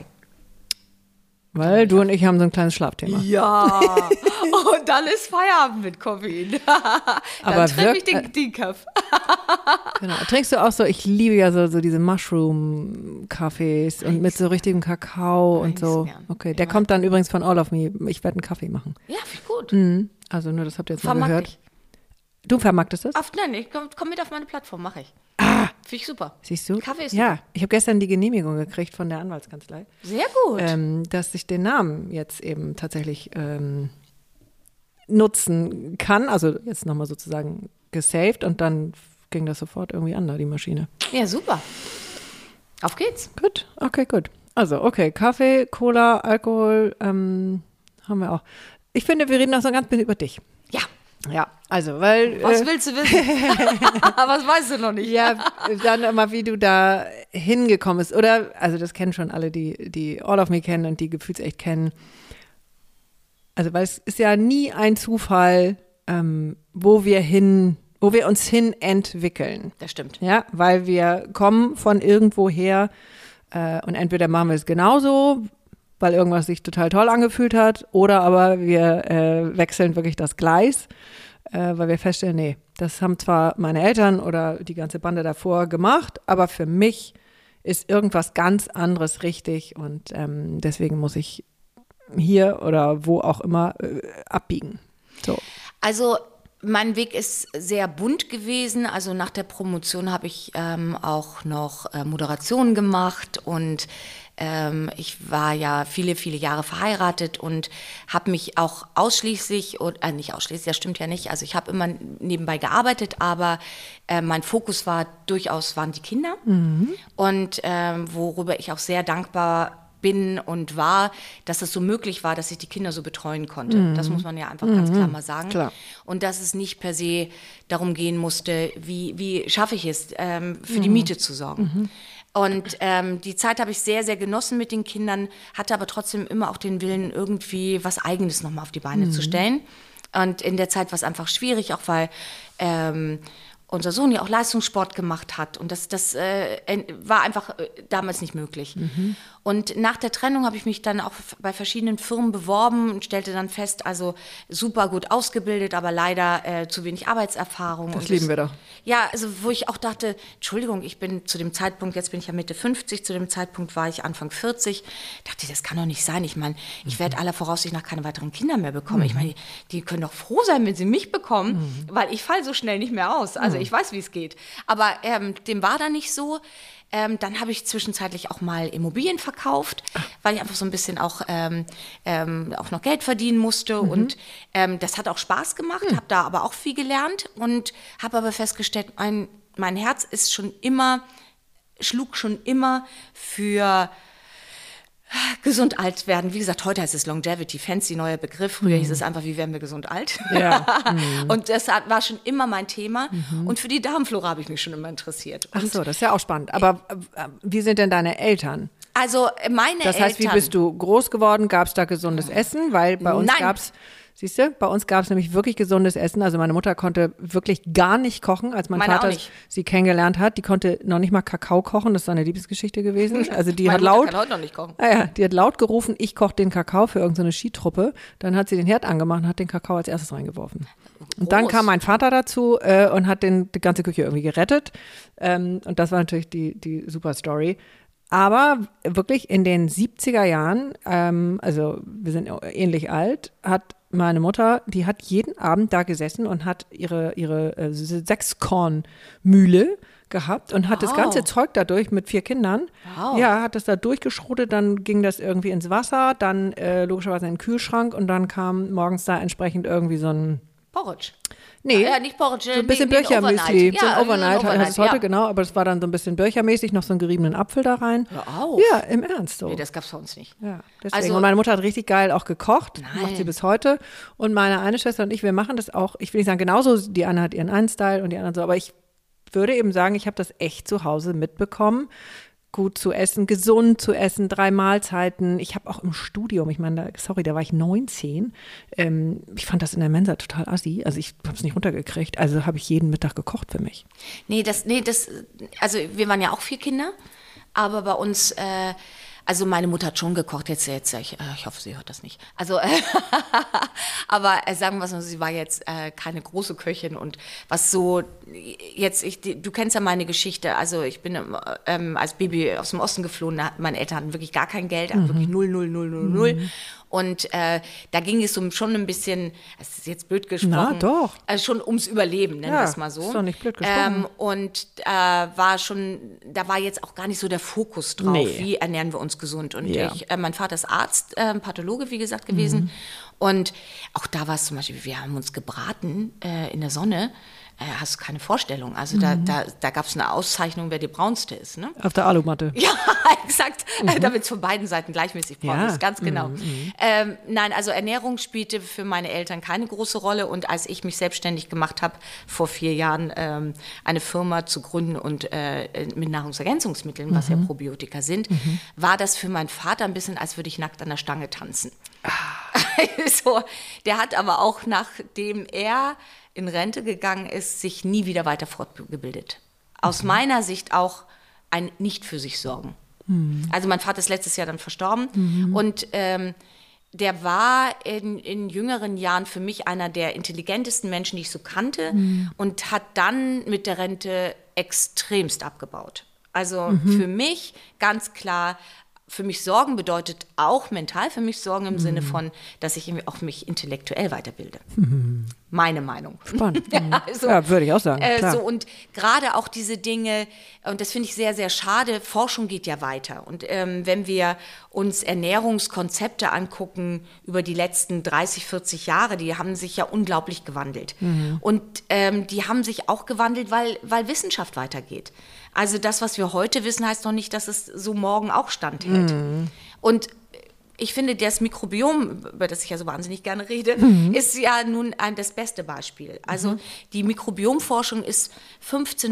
Weil du und ich haben so ein kleines Schlafthema. Ja, und dann ist Feierabend mit Koffein. Dann Aber trinke ich wirkt- den Decaf. Genau. Trinkst du auch so, ich liebe ja so, so diese Mushroom-Kaffees und mit so richtigem Kakao und so. gern. Okay, der Immer. kommt dann übrigens von All of Me. Ich werde einen Kaffee machen. Ja, finde ich gut. Mhm. Also nur, das habt ihr jetzt mal Vermarkt gehört. ich. Du vermarktest das? Auf, nein, ich komm, komm mit auf meine Plattform, mache ich. Ah, finde ich super. Siehst du? Kaffee ist Ja, ich habe gestern die Genehmigung gekriegt von der Anwaltskanzlei, Sehr gut. ähm, dass ich den Namen jetzt eben tatsächlich ähm, nutzen kann. Also jetzt nochmal sozusagen gesaved und dann ging das sofort irgendwie an, da die Maschine. Ja, super. Auf geht's. Gut, okay, gut. Also, okay, Kaffee, Cola, Alkohol ähm, haben wir auch. Ich finde, wir reden noch so ein ganz bisschen über dich. Ja. Ja, also, weil... Was äh, willst du wissen? Was weißt du noch nicht? Ja, dann immer, wie du da hingekommen bist. Oder, also das kennen schon alle, die, die All of Me kennen und die Gefühlsecht kennen. Also, weil es ist ja nie ein Zufall, ähm, wo wir hin, wo wir uns hin entwickeln. Das stimmt. Ja, weil wir kommen von irgendwo her äh, und entweder machen wir es genauso, weil irgendwas sich total toll angefühlt hat, oder aber wir äh, wechseln wirklich das Gleis, äh, weil wir feststellen, nee, das haben zwar meine Eltern oder die ganze Bande davor gemacht, aber für mich ist irgendwas ganz anderes richtig und ähm, deswegen muss ich hier oder wo auch immer äh, abbiegen. So. Also mein Weg ist sehr bunt gewesen. Also nach der Promotion habe ich ähm, auch noch äh, Moderation gemacht und ähm, ich war ja viele, viele Jahre verheiratet und habe mich auch ausschließlich, oder äh, nicht ausschließlich, das stimmt ja nicht, also ich habe immer nebenbei gearbeitet, aber äh, mein Fokus war durchaus, waren die Kinder. Mhm. Und ähm, worüber ich auch sehr dankbar bin und war, dass es so möglich war, dass ich die Kinder so betreuen konnte. Mhm. Das muss man ja einfach mhm. ganz klar mal sagen. Klar. Und dass es nicht per se darum gehen musste, wie, wie schaffe ich es, ähm, für mhm. die Miete zu sorgen. Mhm. Und ähm, die Zeit habe ich sehr, sehr genossen mit den Kindern, hatte aber trotzdem immer auch den Willen, irgendwie was Eigenes nochmal auf die Beine mhm. zu stellen. Und in der Zeit war es einfach schwierig, auch weil ähm, unser Sohn ja auch Leistungssport gemacht hat. Und das, das äh, war einfach äh, damals nicht möglich. Mhm. Und nach der Trennung habe ich mich dann auch bei verschiedenen Firmen beworben und stellte dann fest, also super gut ausgebildet, aber leider äh, zu wenig Arbeitserfahrung. Das und lieben das, wir doch. Ja, also wo ich auch dachte, Entschuldigung, ich bin zu dem Zeitpunkt, jetzt bin ich ja Mitte fünfzig, zu dem Zeitpunkt war ich Anfang vierzig, dachte, das kann doch nicht sein. Ich meine, ich mhm. werde aller Voraussicht nach keine weiteren Kinder mehr bekommen. Mhm. Ich meine, die, die können doch froh sein, wenn sie mich bekommen, mhm. weil ich falle so schnell nicht mehr aus. Also ich weiß, wie es geht. Aber ähm, dem war da nicht so. Ähm, dann habe ich zwischenzeitlich auch mal Immobilien verkauft, weil ich einfach so ein bisschen auch, ähm, ähm, auch noch Geld verdienen musste. Mhm. Und ähm, das hat auch Spaß gemacht, mhm. habe da aber auch viel gelernt und habe aber festgestellt, mein, mein Herz ist schon immer, schlug schon immer für gesund alt werden. Wie gesagt, heute heißt es Longevity, fancy neuer Begriff. Früher mhm. hieß es einfach, wie werden wir gesund alt? Ja. Mhm. Und das war schon immer mein Thema. Mhm. Und für die Darmflora habe ich mich schon immer interessiert. Ach so, das ist ja auch spannend. Aber äh, wie sind denn deine Eltern? Also meine Eltern... Das heißt, wie bist du groß geworden? Gab es da gesundes Essen? Weil bei uns gab es... Siehst du, bei uns gab es nämlich wirklich gesundes Essen. Also meine Mutter konnte wirklich gar nicht kochen, als mein meine Vater sie kennengelernt hat. Die konnte noch nicht mal Kakao kochen, das ist seine Lieblingsgeschichte gewesen. Also die hat laut, kann heute noch nicht kochen. Ah ja, die hat laut gerufen, ich koche den Kakao für irgendeine Skitruppe. Dann hat sie den Herd angemacht und hat den Kakao als erstes reingeworfen. Groß. Und dann kam mein Vater dazu äh, und hat den, die ganze Küche irgendwie gerettet. Ähm, und das war natürlich die, die super Story. Aber wirklich in den siebziger Jahren, ähm, also wir sind ähnlich alt, hat meine Mutter, die hat jeden Abend da gesessen und hat ihre, ihre äh, Sechskornmühle gehabt und hat wow. das ganze Zeug dadurch mit vier Kindern, wow. ja, hat das da durchgeschrotet, dann ging das irgendwie ins Wasser, dann äh, logischerweise in den Kühlschrank und dann kam morgens da entsprechend irgendwie so ein Porridge. Nee, ja, nicht Porridge, so ein bisschen nee, Birchermüsli, ja, so ein Overnight, Overnight heißt es heute, ja. genau, aber es war dann so ein bisschen Birchermäßig, noch so einen geriebenen Apfel da rein. Hör auf. Ja, im Ernst so. Nee, das gab's bei uns nicht. Ja, deswegen. Also, und meine Mutter hat richtig geil auch gekocht, nein. macht sie bis heute. Und meine eine Schwester und ich, wir machen das auch, ich will nicht sagen genauso, die eine hat ihren einen Style und die andere so, aber ich würde eben sagen, ich habe das echt zu Hause mitbekommen. Gut zu essen, gesund zu essen, drei Mahlzeiten. Ich habe auch im Studium, ich meine, sorry, da war ich neunzehn. Ähm, ich fand das in der Mensa total assi. Also ich habe es nicht runtergekriegt. Also habe ich jeden Mittag gekocht für mich. Nee, das, nee, das, also wir waren ja auch vier Kinder, aber bei uns, äh, also meine Mutter hat schon gekocht, jetzt, jetzt ich, äh, ich hoffe, sie hört das nicht. Also, äh, aber äh, sagen wir mal so, sie war jetzt äh, keine große Köchin und was so, jetzt, ich, die, du kennst ja meine Geschichte, also ich bin ähm, als Baby aus dem Osten geflohen, meine Eltern hatten wirklich gar kein Geld, mhm. wirklich null, null, null, null, mhm. null. Und äh, da ging es um schon ein bisschen, das ist jetzt blöd gesprochen, Na, doch. Also schon ums Überleben, nennen ja, wir es mal so. Ist doch nicht blöd gesprochen. Ähm, und äh, war schon, da war jetzt auch gar nicht so der Fokus drauf, nee. Wie ernähren wir uns gesund. Und ja. ich, äh, mein Vater ist Arzt, äh, Pathologe, wie gesagt, gewesen. Mhm. Und auch da war es zum Beispiel, wir haben uns gebraten äh, in der Sonne. Äh, hast du keine Vorstellung. Also mhm. da, da, da gab es eine Auszeichnung, wer die braunste ist. Ne? Auf der Alumatte. Ja, exakt. Mhm. Damit es von beiden Seiten gleichmäßig braun ja. ist, ganz genau. Mhm. Ähm, nein, also Ernährung spielte für meine Eltern keine große Rolle. Und als ich mich selbstständig gemacht habe, vor vier Jahren ähm, eine Firma zu gründen und äh, mit Nahrungsergänzungsmitteln, mhm. was ja Probiotika sind, mhm. war das für meinen Vater ein bisschen, als würde ich nackt an der Stange tanzen. Ah. So, der hat aber auch, nachdem er in Rente gegangen ist, sich nie wieder weiter fortgebildet. Aus mhm. meiner Sicht auch ein nicht für sich sorgen. Mhm. Also mein Vater ist letztes Jahr dann verstorben mhm. und ähm, der war in, in jüngeren Jahren für mich einer der intelligentesten Menschen, die ich so kannte mhm. und hat dann mit der Rente extremst abgebaut. Also mhm. für mich ganz klar, für mich sorgen bedeutet auch mental für mich sorgen im mhm. Sinne von, dass ich auch mich intellektuell weiterbilde. Mhm. Meine Meinung. Spannend. ja, also, ja, würde ich auch sagen. Äh, klar. So, und gerade auch diese Dinge, und das finde ich sehr, sehr schade, Forschung geht ja weiter. Und ähm, wenn wir uns Ernährungskonzepte angucken über die letzten dreißig, vierzig Jahre, die haben sich ja unglaublich gewandelt. Mhm. Und ähm, die haben sich auch gewandelt, weil, weil Wissenschaft weitergeht. Also das, was wir heute wissen, heißt noch nicht, dass es so morgen auch standhält. Mhm. Und ich finde, das Mikrobiom, über das ich ja so wahnsinnig gerne rede, mhm. ist ja nun ein, das beste Beispiel. Also mhm. die Mikrobiomforschung ist fünfzehn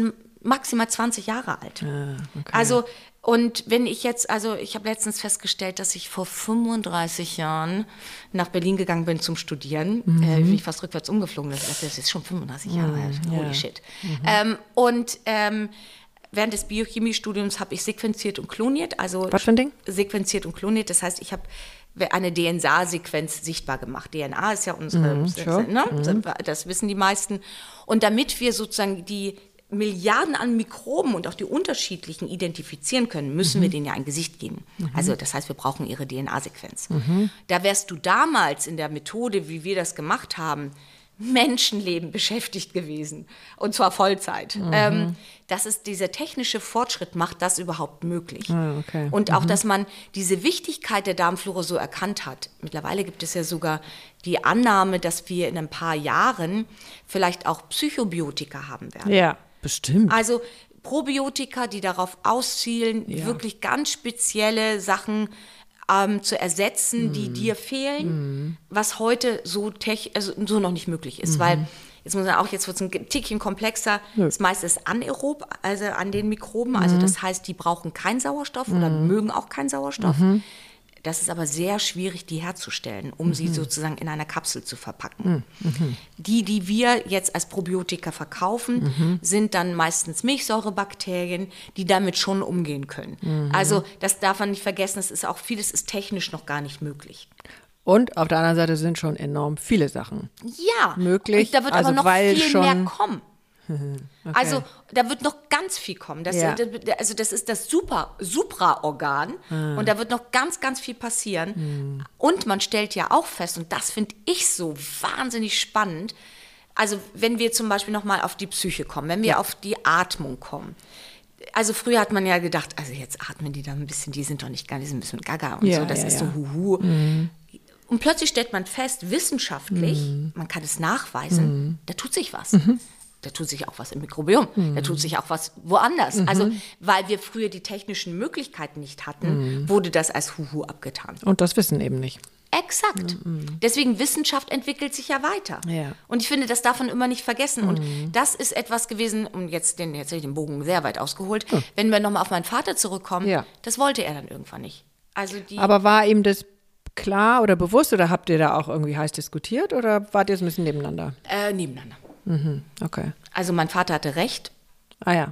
maximal zwanzig Jahre alt. Ah, okay. Also, und wenn ich jetzt, also ich habe letztens festgestellt, dass ich vor fünfunddreißig Jahren nach Berlin gegangen bin zum Studieren. Mhm. Äh, bin ich fast rückwärts umgeflogen. Das, das ist schon fünfunddreißig Jahre alt. Mhm, Holy ja. shit. Mhm. Ähm, und ähm, während des Biochemiestudiums habe ich sequenziert und kloniert. Also was für ein Ding? Sequenziert und kloniert. Das heißt, ich habe eine D N A-Sequenz sichtbar gemacht. D N A ist ja unsere, Mhm, sure. ne? Mhm. Das wissen die meisten. Und damit wir sozusagen die Milliarden an Mikroben und auch die unterschiedlichen identifizieren können, müssen mhm. wir denen ja ein Gesicht geben. Mhm. Also das heißt, wir brauchen ihre D N A-Sequenz. Mhm. Da wärst du damals in der Methode, wie wir das gemacht haben, Menschenleben beschäftigt gewesen. Und zwar Vollzeit. Mhm. Ähm, das ist, dieser technische Fortschritt macht das überhaupt möglich. Ah, okay. Und auch, mhm. dass man diese Wichtigkeit der Darmflora so erkannt hat. Mittlerweile gibt es ja sogar die Annahme, dass wir in ein paar Jahren vielleicht auch Psychobiotika haben werden. Ja, bestimmt. Also Probiotika, die darauf auszielen, ja. wirklich ganz spezielle Sachen ähm, zu ersetzen, mm. die dir fehlen, mm. was heute so, tech, also so noch nicht möglich ist. Mm. Weil, jetzt muss man auch, jetzt wird es ein Tickchen komplexer, ja. das meiste ist anaerob, also an den Mikroben, mm. also das heißt, die brauchen keinen Sauerstoff mm. oder mögen auch keinen Sauerstoff. Mm. Das ist aber sehr schwierig, die herzustellen, um mhm. sie sozusagen in einer Kapsel zu verpacken. Mhm. Die, die wir jetzt als Probiotika verkaufen, mhm. sind dann meistens Milchsäurebakterien, die damit schon umgehen können. Mhm. Also das darf man nicht vergessen, es ist auch vieles ist technisch noch gar nicht möglich. Und auf der anderen Seite sind schon enorm viele Sachen ja, möglich. Und da wird also aber noch viel schon mehr kommen. Okay. Also da wird noch ganz viel kommen. Das, ja. also das ist das Super, Supraorgan ah. und da wird noch ganz, ganz viel passieren. Hm. Und man stellt ja auch fest, und das finde ich so wahnsinnig spannend, also wenn wir zum Beispiel nochmal auf die Psyche kommen, wenn wir ja. auf die Atmung kommen. Also früher hat man ja gedacht, also jetzt atmen die da ein bisschen, die sind doch nicht gar, die sind ein bisschen gaga und ja, so, das ja, ist ja. so huhu. Mhm. Und plötzlich stellt man fest, wissenschaftlich, mhm. man kann es nachweisen, mhm. da tut sich was. Mhm. Da tut sich auch was im Mikrobiom, mhm. da tut sich auch was woanders. Mhm. Also, weil wir früher die technischen Möglichkeiten nicht hatten, mhm. wurde das als Huhu abgetan. Und das wissen eben nicht. Exakt. Mhm. Deswegen, Wissenschaft entwickelt sich ja weiter. Ja. Und ich finde, das darf man immer nicht vergessen. Mhm. Und das ist etwas gewesen, und jetzt, den, jetzt habe ich den Bogen sehr weit ausgeholt, mhm. wenn wir nochmal auf meinen Vater zurückkommen, ja. das wollte er dann irgendwann nicht. Also die Aber war ihm das klar oder bewusst oder habt ihr da auch irgendwie heiß diskutiert oder wart ihr so ein bisschen nebeneinander? Äh, nebeneinander. Mhm. Okay. Also mein Vater hatte recht. Ah ja.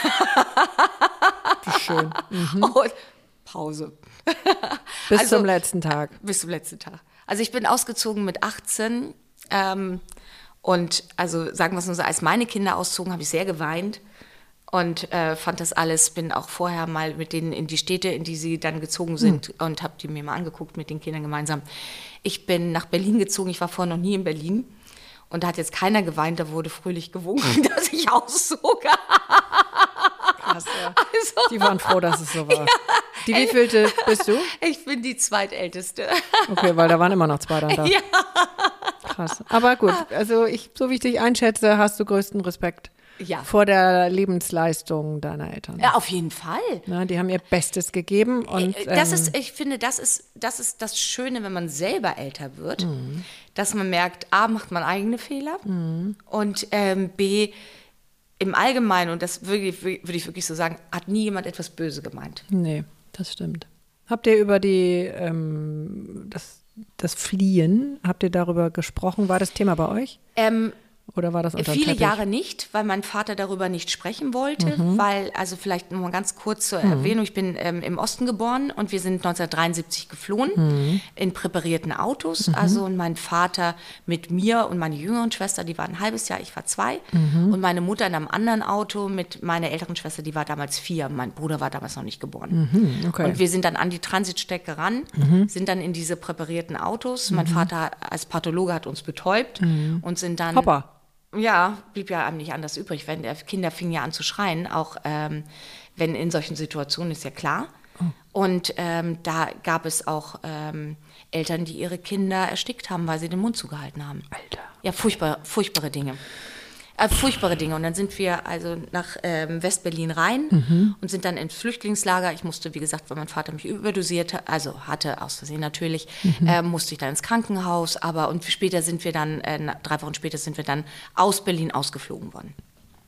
Wie schön. Mhm. Und Pause. Bis also, zum letzten Tag. Bis zum letzten Tag. Also ich bin ausgezogen mit achtzehn ähm, und also sagen wir es nur so, als meine Kinder auszogen, habe ich sehr geweint und äh, fand das alles, bin auch vorher mal mit denen in die Städte, in die sie dann gezogen sind mhm. und habe die mir mal angeguckt mit den Kindern gemeinsam. Ich bin nach Berlin gezogen, ich war vorher noch nie in Berlin. Und da hat jetzt keiner geweint, da wurde fröhlich gewunken, dass ich auszog. Krass, ja. Also, die waren froh, dass es so war. Ja, die wievielte bist du? Ich bin die zweitälteste. Okay, weil da waren immer noch zwei dann da. Ja. Krass. Aber gut, also ich, so wie ich dich einschätze, hast du größten Respekt ja. vor der Lebensleistung deiner Eltern. Ja, auf jeden Fall. Na, die haben ihr Bestes gegeben. Und, das ähm, ist, ich finde, das ist, das ist das Schöne, wenn man selber älter wird, mhm. dass man merkt, A, macht man eigene Fehler mhm. und ähm, B, im Allgemeinen, und das würde ich, würde ich wirklich so sagen, hat nie jemand etwas böse gemeint. Nee, das stimmt. Habt ihr über die, ähm, das, das Fliehen, habt ihr darüber gesprochen? War das Thema bei euch? Ähm, Oder war das unter Viele Teppich? Jahre nicht, weil mein Vater darüber nicht sprechen wollte, mhm. weil, also vielleicht noch mal ganz kurz zur mhm. Erwähnung, ich bin ähm, im Osten geboren und wir sind neunzehnhundertdreiundsiebzig geflohen mhm. in präparierten Autos, mhm. also und mein Vater mit mir und meine jüngeren Schwester, die war ein halbes Jahr, ich war zwei mhm. und meine Mutter in einem anderen Auto mit meiner älteren Schwester, die war damals vier, mein Bruder war damals noch nicht geboren. Mhm. Okay. Und wir sind dann an die Transitstrecke ran, mhm. sind dann in diese präparierten Autos, mein mhm. Vater als Pathologe hat uns betäubt mhm. und sind dann... Hoppa. Ja, blieb ja einem nicht anders übrig, wenn der Kinder fingen ja an zu schreien, auch ähm, wenn in solchen Situationen, ist ja klar. Oh. Und ähm, da gab es auch ähm, Eltern, die ihre Kinder erstickt haben, weil sie den Mund zugehalten haben. Alter. Ja, furchtbar, furchtbare Dinge. Äh, furchtbare Dinge. Und dann sind wir also nach ähm, West-Berlin rein mhm. und sind dann ins Flüchtlingslager. Ich musste, wie gesagt, weil mein Vater mich überdosiert, also hatte aus Versehen natürlich, mhm. äh, musste ich dann ins Krankenhaus. Aber und später sind wir dann, äh, drei Wochen später sind wir dann aus Berlin ausgeflogen worden.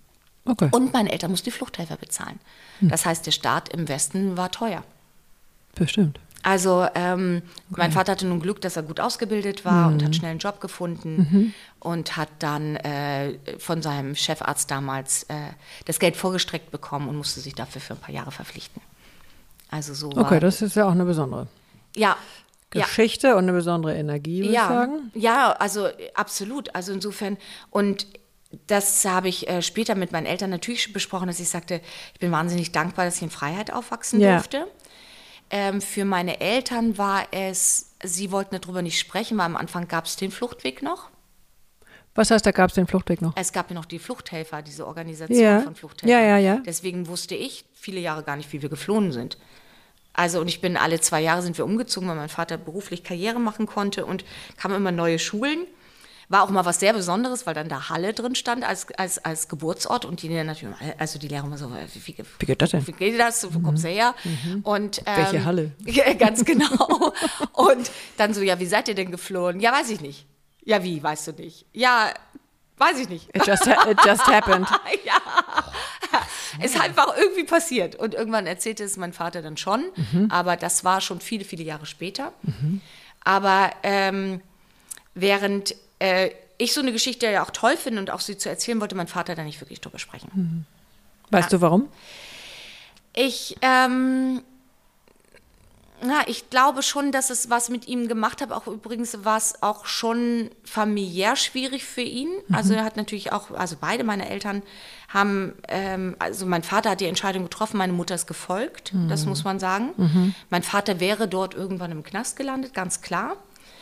Okay. Und meine Eltern mussten die Fluchthelfer bezahlen. Hm. Das heißt, der Staat im Westen war teuer. Bestimmt. Also ähm, okay. Mein Vater hatte nun Glück, dass er gut ausgebildet war mhm. und hat schnell einen Job gefunden mhm. und hat dann äh, von seinem Chefarzt damals äh, das Geld vorgestreckt bekommen und musste sich dafür für ein paar Jahre verpflichten. Also so okay, war, das ist ja auch eine besondere ja, Geschichte ja. und eine besondere Energie, würde ja, ich sagen. Ja, also absolut. Also insofern und das habe ich äh, später mit meinen Eltern natürlich besprochen, dass ich sagte, ich bin wahnsinnig dankbar, dass ich in Freiheit aufwachsen ja. durfte. Ähm, für meine Eltern war es, sie wollten darüber nicht sprechen, weil am Anfang gab es den Fluchtweg noch. Was heißt, da gab es den Fluchtweg noch? Es gab ja noch die Fluchthelfer, diese Organisation ja. von Fluchthelfern. Ja, ja, ja. Deswegen wusste ich viele Jahre gar nicht, wie wir geflohen sind. Also und ich bin alle zwei Jahre sind wir umgezogen, weil mein Vater beruflich Karriere machen konnte und kamen immer neue Schulen. War auch mal was sehr Besonderes, weil dann da Halle drin stand als, als, als Geburtsort und die natürlich, also die Lehrer immer so, wie, wie, wie geht das denn? Wie geht das? Wo kommst du her? Mhm. Und, ähm, welche Halle? Ja, ganz genau. Und dann so, ja, wie seid ihr denn geflohen? Ja, weiß ich nicht. Ja, wie, weißt du nicht? Ja, weiß ich nicht. It just, it just happened. Ja, ist einfach irgendwie passiert. Und irgendwann erzählte es mein Vater dann schon, mhm. aber das war schon viele, viele Jahre später. Mhm. Aber ähm, während äh, ich so eine Geschichte ja auch toll finde und auch sie zu erzählen, wollte mein Vater da nicht wirklich drüber sprechen. Mhm. Weißt ja. du warum? Ich, ähm, na, ich glaube schon, dass es was mit ihm gemacht hat. Auch übrigens war es auch schon familiär schwierig für ihn. Mhm. Also er hat natürlich auch, also beide meine Eltern haben, ähm, also mein Vater hat die Entscheidung getroffen, meine Mutter ist gefolgt, mhm. das muss man sagen. Mhm. Mein Vater wäre dort irgendwann im Knast gelandet, ganz klar.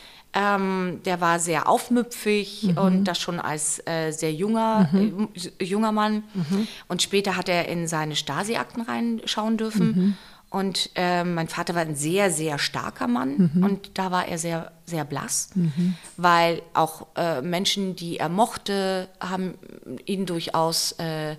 Ähm, der war sehr aufmüpfig mhm. und das schon als äh, sehr junger, mhm. äh, junger Mann. Mhm. Und später hat er in seine Stasi-Akten reinschauen dürfen. Mhm. Und äh, mein Vater war ein sehr, sehr starker Mann. Mhm. Und da war er sehr, sehr blass. Mhm. Weil auch äh, Menschen, die er mochte, haben ihn durchaus äh,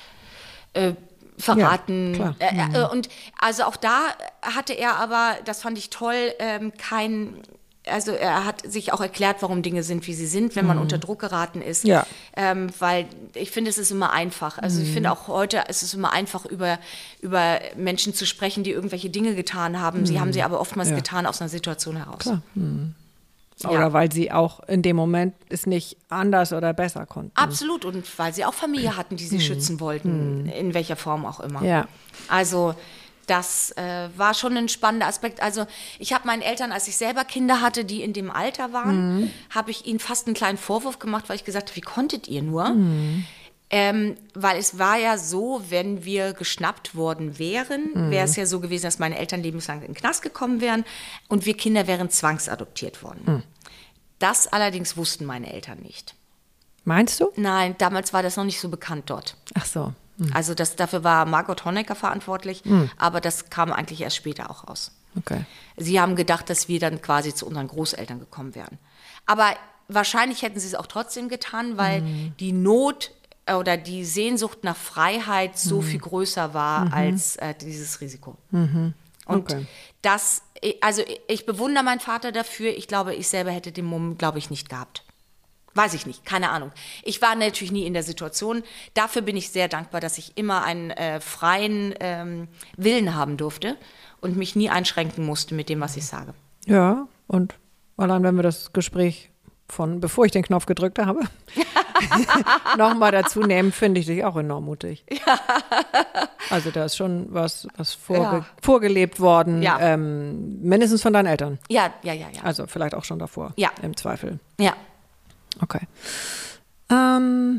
äh, verraten. Ja, klar. Äh, äh, und also auch da hatte er aber, das fand ich toll, ähm, kein... Also er hat sich auch erklärt, warum Dinge sind, wie sie sind, wenn man mhm. unter Druck geraten ist. Ja. Ähm, weil ich finde, es ist immer einfach. Also mhm. ich finde auch heute, es ist immer einfach, über, über Menschen zu sprechen, die irgendwelche Dinge getan haben. Mhm. Sie haben sie aber oftmals ja. getan aus einer Situation heraus. Klar. Mhm. Oder ja. weil sie auch in dem Moment es nicht anders oder besser konnten. Absolut. Und weil sie auch Familie hatten, die sie mhm. schützen wollten, mhm. in welcher Form auch immer. Ja. Also das äh, war schon ein spannender Aspekt. Also ich habe meinen Eltern, als ich selber Kinder hatte, die in dem Alter waren, mhm. habe ich ihnen fast einen kleinen Vorwurf gemacht, weil ich gesagt habe, wie konntet ihr nur? Mhm. Ähm, weil es war ja so, wenn wir geschnappt worden wären, mhm. wäre es ja so gewesen, dass meine Eltern lebenslang in den Knast gekommen wären und wir Kinder wären zwangsadoptiert worden. Mhm. Das allerdings wussten meine Eltern nicht. Meinst du? Nein, damals war das noch nicht so bekannt dort. Ach so. Also das, dafür war Margot Honecker verantwortlich, mhm. aber das kam eigentlich erst später auch raus. Okay. Sie haben gedacht, dass wir dann quasi zu unseren Großeltern gekommen wären. Aber wahrscheinlich hätten sie es auch trotzdem getan, weil mhm. die Not oder die Sehnsucht nach Freiheit so mhm. viel größer war mhm. als äh, dieses Risiko. Mhm. Und okay. das, also ich bewundere meinen Vater dafür. Ich glaube, ich selber hätte den Mumm, glaube ich, nicht gehabt. Weiß ich nicht, keine Ahnung. Ich war natürlich nie in der Situation. Dafür bin ich sehr dankbar, dass ich immer einen äh, freien ähm, Willen haben durfte und mich nie einschränken musste mit dem, was ich sage. Ja, und allein wenn wir das Gespräch von, bevor ich den Knopf gedrückt habe, nochmal dazu nehmen, finde ich dich auch enorm mutig. Ja. Also da ist schon was, was vorge- ja. vorgelebt worden, ja. ähm, mindestens von deinen Eltern. Ja, ja, ja, ja. Also vielleicht auch schon davor, ja. im Zweifel. Ja. Okay. Ähm,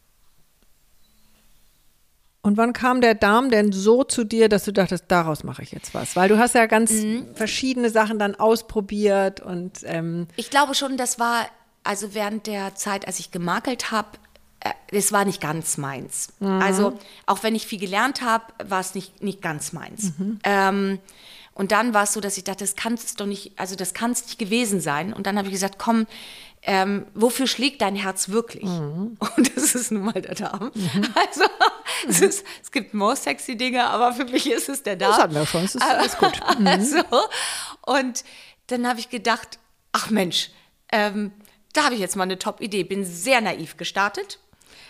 und wann kam der Darm denn so zu dir, dass du dachtest, daraus mache ich jetzt was? Weil du hast ja ganz mhm. verschiedene Sachen dann ausprobiert und ähm ich glaube schon, das war, also während der Zeit, als ich gemakelt habe, äh, das war nicht ganz meins. Mhm. Also auch wenn ich viel gelernt habe, war es nicht, nicht ganz meins. Mhm. Ähm, und dann war es so, dass ich dachte, das kann es doch nicht, also das kann es nicht gewesen sein. Und dann habe ich gesagt, komm, Ähm, wofür schlägt dein Herz wirklich? Mhm. Und das ist nun mal der Darm. Mhm. Also mhm. es, ist, es gibt more sexy Dinge, aber für mich ist es der Darm. Das hatten wir schon, das ist alles gut. Mhm. Also, und dann habe ich gedacht, ach Mensch, ähm, da habe ich jetzt mal eine Top-Idee. Bin sehr naiv gestartet.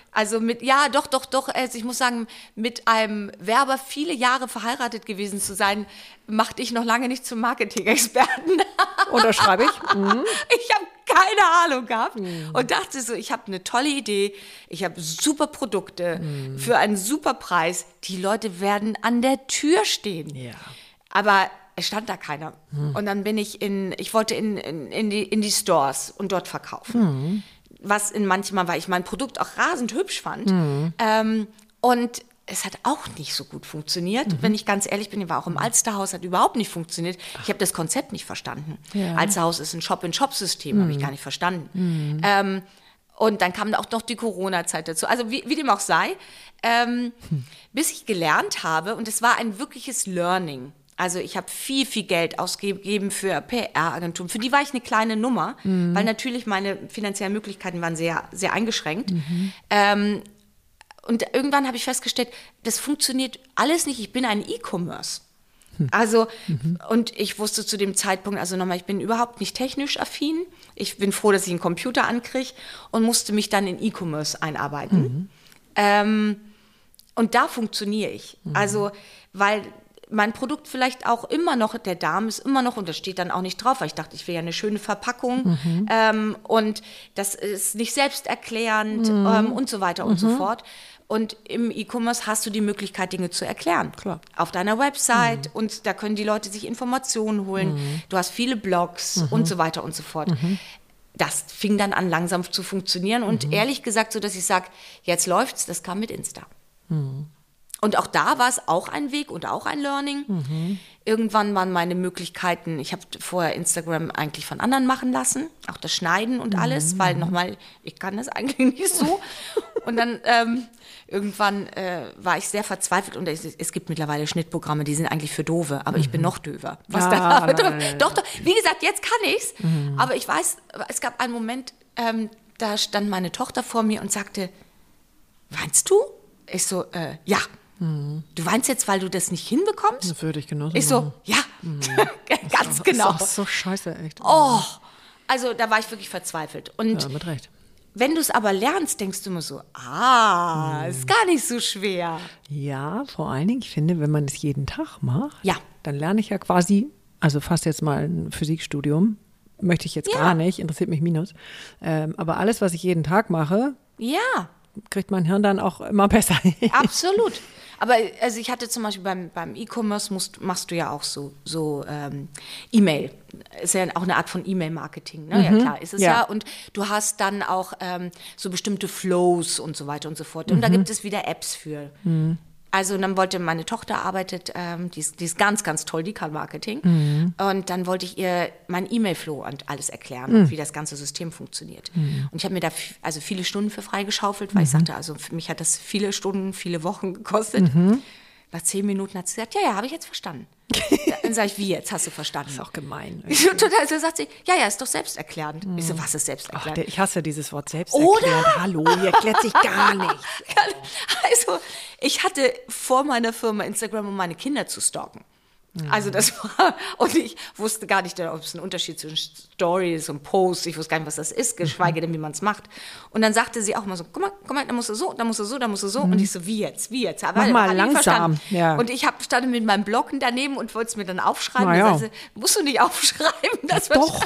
Also mit, ja, doch, doch, doch. Also ich muss sagen, mit einem Werber viele Jahre verheiratet gewesen zu sein, macht dich noch lange nicht zum Marketing-Experten. Unterschreibe ich. Mhm. Ich habe keine Ahnung gehabt mhm. und dachte so, ich habe eine tolle Idee, ich habe super Produkte mhm. für einen super Preis. Die Leute werden an der Tür stehen. Ja. Aber es stand da keiner. Mhm. Und dann bin ich in, ich wollte in, in, in, die, in die Stores und dort verkaufen. Mhm. Was in manchmal, weil ich mein Produkt auch rasend hübsch fand. Mhm. Ähm, und es hat auch nicht so gut funktioniert. Mhm. Wenn ich ganz ehrlich bin, ich war auch im Alsterhaus, hat überhaupt nicht funktioniert. Ich habe das Konzept nicht verstanden. Ja. Alsterhaus ist ein Shop-in-Shop-System, mhm. habe ich gar nicht verstanden. Mhm. Ähm, und dann kam auch noch die Corona-Zeit dazu. Also wie, wie dem auch sei, ähm, mhm. bis ich gelernt habe, und es war ein wirkliches Learning. Also ich habe viel, viel Geld ausgegeben für P R-Agenturen. Für die war ich eine kleine Nummer, mhm. weil natürlich meine finanziellen Möglichkeiten waren sehr, sehr eingeschränkt. Mhm. Ähm, und irgendwann habe ich festgestellt, das funktioniert alles nicht. Ich bin ein E-Commerce. Hm. Also, mhm. und ich wusste zu dem Zeitpunkt, also nochmal, ich bin überhaupt nicht technisch affin. Ich bin froh, dass ich einen Computer ankriege und musste mich dann in E-Commerce einarbeiten. Mhm. Ähm, und da funktioniere ich. Mhm. Also, weil mein Produkt vielleicht auch immer noch, der Darm ist immer noch, und das steht dann auch nicht drauf, weil ich dachte, ich will ja eine schöne Verpackung mhm. ähm, und das ist nicht selbsterklärend mhm. ähm, und so weiter und mhm. so fort. Und im E-Commerce hast du die Möglichkeit, Dinge zu erklären. Klar. Auf deiner Website mhm. und da können die Leute sich Informationen holen. Mhm. Du hast viele Blogs mhm. und so weiter und so fort. Mhm. Das fing dann an, langsam zu funktionieren und mhm. ehrlich gesagt, so dass ich sage, jetzt läuft's, das kam mit Insta. Mhm. Und auch da war es auch ein Weg und auch ein Learning. Mhm. Irgendwann waren meine Möglichkeiten, ich habe vorher Instagram eigentlich von anderen machen lassen, auch das Schneiden und alles, mhm. weil nochmal, ich kann das eigentlich nicht so. Und dann ähm, irgendwann äh, war ich sehr verzweifelt und es, es gibt mittlerweile Schnittprogramme, die sind eigentlich für Doofe, aber mhm. ich bin noch döver. Was ah, da, doch, doch, wie gesagt, jetzt kann ich's, mhm. aber ich weiß, es gab einen Moment, ähm, da stand meine Tochter vor mir und sagte, weinst du? Ich so, äh, ja. Mhm. Du weinst jetzt, weil du das nicht hinbekommst? Das würde ich genauso Ich so, machen. ja, mhm. ganz das genau. Das ist so scheiße, echt. Oh, also da war ich wirklich verzweifelt. Und ja, mit Recht. Wenn du es aber lernst, denkst du immer so, ah, mhm. ist gar nicht so schwer. Ja, vor allen Dingen, ich finde, wenn man es jeden Tag macht, ja. dann lerne ich ja quasi, also fast jetzt mal ein Physikstudium, möchte ich jetzt ja. gar nicht, interessiert mich minus. Ähm, aber alles, was ich jeden Tag mache, ja. kriegt mein Hirn dann auch immer besser. Absolut. Aber also ich hatte zum Beispiel beim, beim E-Commerce musst, machst du ja auch so, so ähm, E-Mail. Ist ja auch eine Art von E-Mail-Marketing. Ne? Mhm. Ja klar, ist es ja. ja. Und du hast dann auch ähm, so bestimmte Flows und so weiter und so fort. Und mhm. da gibt es wieder Apps für. Mhm. Also dann wollte meine Tochter arbeitet, ähm, die, ist, die ist ganz, ganz toll, die kann Marketing. Mhm. Und dann wollte ich ihr mein E-Mail-Flow und alles erklären, mhm. und wie das ganze System funktioniert. Mhm. Und ich habe mir da f- also viele Stunden für freigeschaufelt, weil mhm. ich sagte, also für mich hat das viele Stunden, viele Wochen gekostet. Mhm. Nach zehn Minuten hat sie gesagt, ja, ja, habe ich jetzt verstanden. Dann sage ich, wie jetzt, hast du verstanden? Das ist auch gemein. Total, so sagt sie, ja, ja, ist doch selbsterklärend. Mhm. Ich so, was ist selbsterklärend? Ach, ich hasse dieses Wort selbsterklärend. Oder? Hallo, hier erklärt sich gar nichts. Also, ich hatte vor meiner Firma Instagram, um meine Kinder zu stalken. Also das war, und ich wusste gar nicht, ob es einen Unterschied zwischen Stories und Posts, ich wusste gar nicht, was das ist, geschweige denn, wie man es macht. Und dann sagte sie auch mal so, guck mal, guck mal, da musst du so, da musst du so, da musst du so. Mhm. Und ich so, wie jetzt, wie jetzt? Aber Mach mal langsam. Ja. Und ich hab, stand mit meinem Blocken daneben und wollte es mir dann aufschreiben. Ja. Und sagte, musst du nicht aufschreiben? Das ja, doch.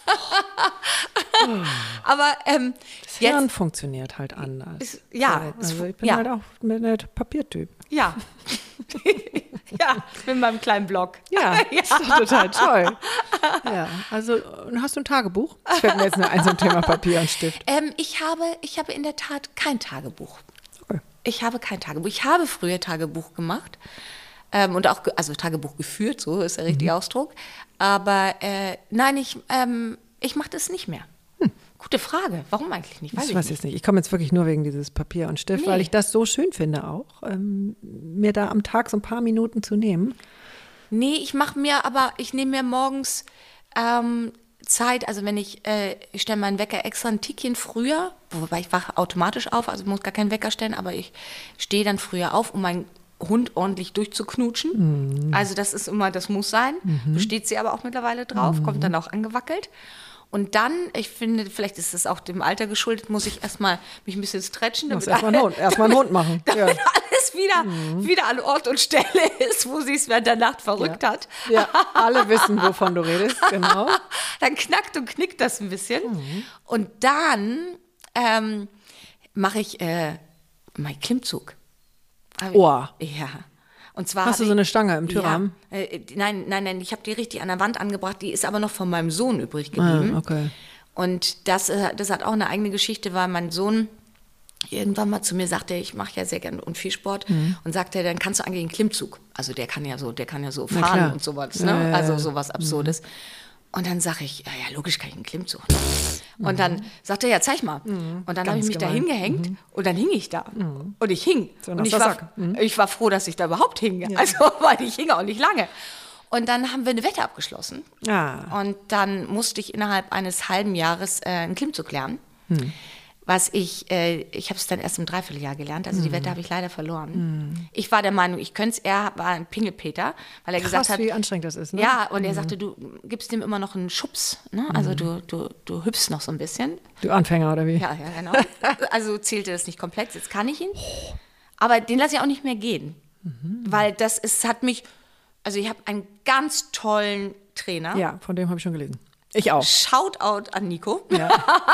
Aber ähm, das Hirn jetzt funktioniert halt anders. Ist, ja. Also ich bin ja. halt auch ein Papiertyp. Ja. Ja, mit meinem kleinen Blog. Ja, ja. Ist doch total toll. Ja, also hast du ein Tagebuch? Das fällt mir jetzt nur ein, so ein Thema Papier und Stift. Ähm, ich habe, ich habe in der Tat kein Tagebuch. Okay. Ich habe kein Tagebuch. Ich habe früher Tagebuch gemacht ähm, und auch, also Tagebuch geführt, so ist der richtige mhm. Ausdruck. Aber äh, nein, ich, ähm, ich mache das nicht mehr. Hm. Gute Frage. Warum eigentlich nicht? Weiß ich ich weiß nicht. jetzt nicht. Ich komme jetzt wirklich nur wegen dieses Papier und Stift, nee. weil ich das so schön finde auch, ähm, mir da am Tag so ein paar Minuten zu nehmen. Nee, ich mache mir aber, ich nehme mir morgens ähm, Zeit, also wenn ich, äh, ich stelle meinen Wecker extra ein Tickchen früher, wobei ich wache automatisch auf, also muss gar keinen Wecker stellen, aber ich stehe dann früher auf, um meinen Hund ordentlich durchzuknutschen. Mhm. Also das ist immer, das muss sein, mhm. besteht sie aber auch mittlerweile drauf, mhm. kommt dann auch angewackelt. Und dann, ich finde, vielleicht ist es auch dem Alter geschuldet, muss ich erstmal mich ein bisschen stretchen. Muss erstmal einen Hund, erstmal einen Hund machen. Damit ja. alles wieder, mhm. wieder an Ort und Stelle ist, wo sie es während der Nacht verrückt ja. hat. Ja, alle wissen, wovon du redest, genau. Dann knackt und knickt das ein bisschen. Mhm. Und dann ähm, mache ich äh, meinen Klimmzug. Oh. Ja. Und zwar Hast du so eine Stange im Türrahmen? Ja, äh, nein, nein, nein, ich habe die richtig an der Wand angebracht, die ist aber noch von meinem Sohn übrig geblieben. Ah, okay. Und das, das hat auch eine eigene Geschichte, weil mein Sohn irgendwann mal zu mir sagte, ich mache ja sehr gerne und viel Sport, mhm. und sagte, dann kannst du eigentlich einen Klimmzug. Also der kann ja so, der kann ja so fahren und sowas, ne? Ja, ja, ja. Also sowas Absurdes. Mhm. Und dann sage ich, ja, ja, logisch kann ich einen Klimmzug. Mhm. Und dann sagte er, ja, zeig mal. Mhm. Und dann habe ich mich gemein. da hingehängt mhm. und dann hing ich da. Mhm. Und ich hing. So und ich war, mhm. ich war froh, dass ich da überhaupt hing. Ja. Also, weil ich hing auch nicht lange. Und dann haben wir eine Wette abgeschlossen. Ah. Und dann musste ich innerhalb eines halben Jahres äh, einen Klimmzug lernen. Mhm. Was ich, äh, ich habe es dann erst im Dreivierteljahr gelernt, also mm. die Wette habe ich leider verloren. Mm. Ich war der Meinung, ich könnte es, er war ein Pingelpeter, weil er Krass, gesagt hat, wie anstrengend das ist, ne? Ja, und er mm. sagte, du gibst dem immer noch einen Schubs, ne? Also mm. du, du, du hüpfst noch so ein bisschen. Du Anfänger, oder wie? Ja, ja, genau. Also zählte das nicht komplett, jetzt kann ich ihn. Aber den lasse ich auch nicht mehr gehen, mhm. weil das ist, hat mich, also ich habe einen ganz tollen Trainer. Ja, von dem habe ich schon gelesen. Ich auch. Shoutout an Nico. Ja.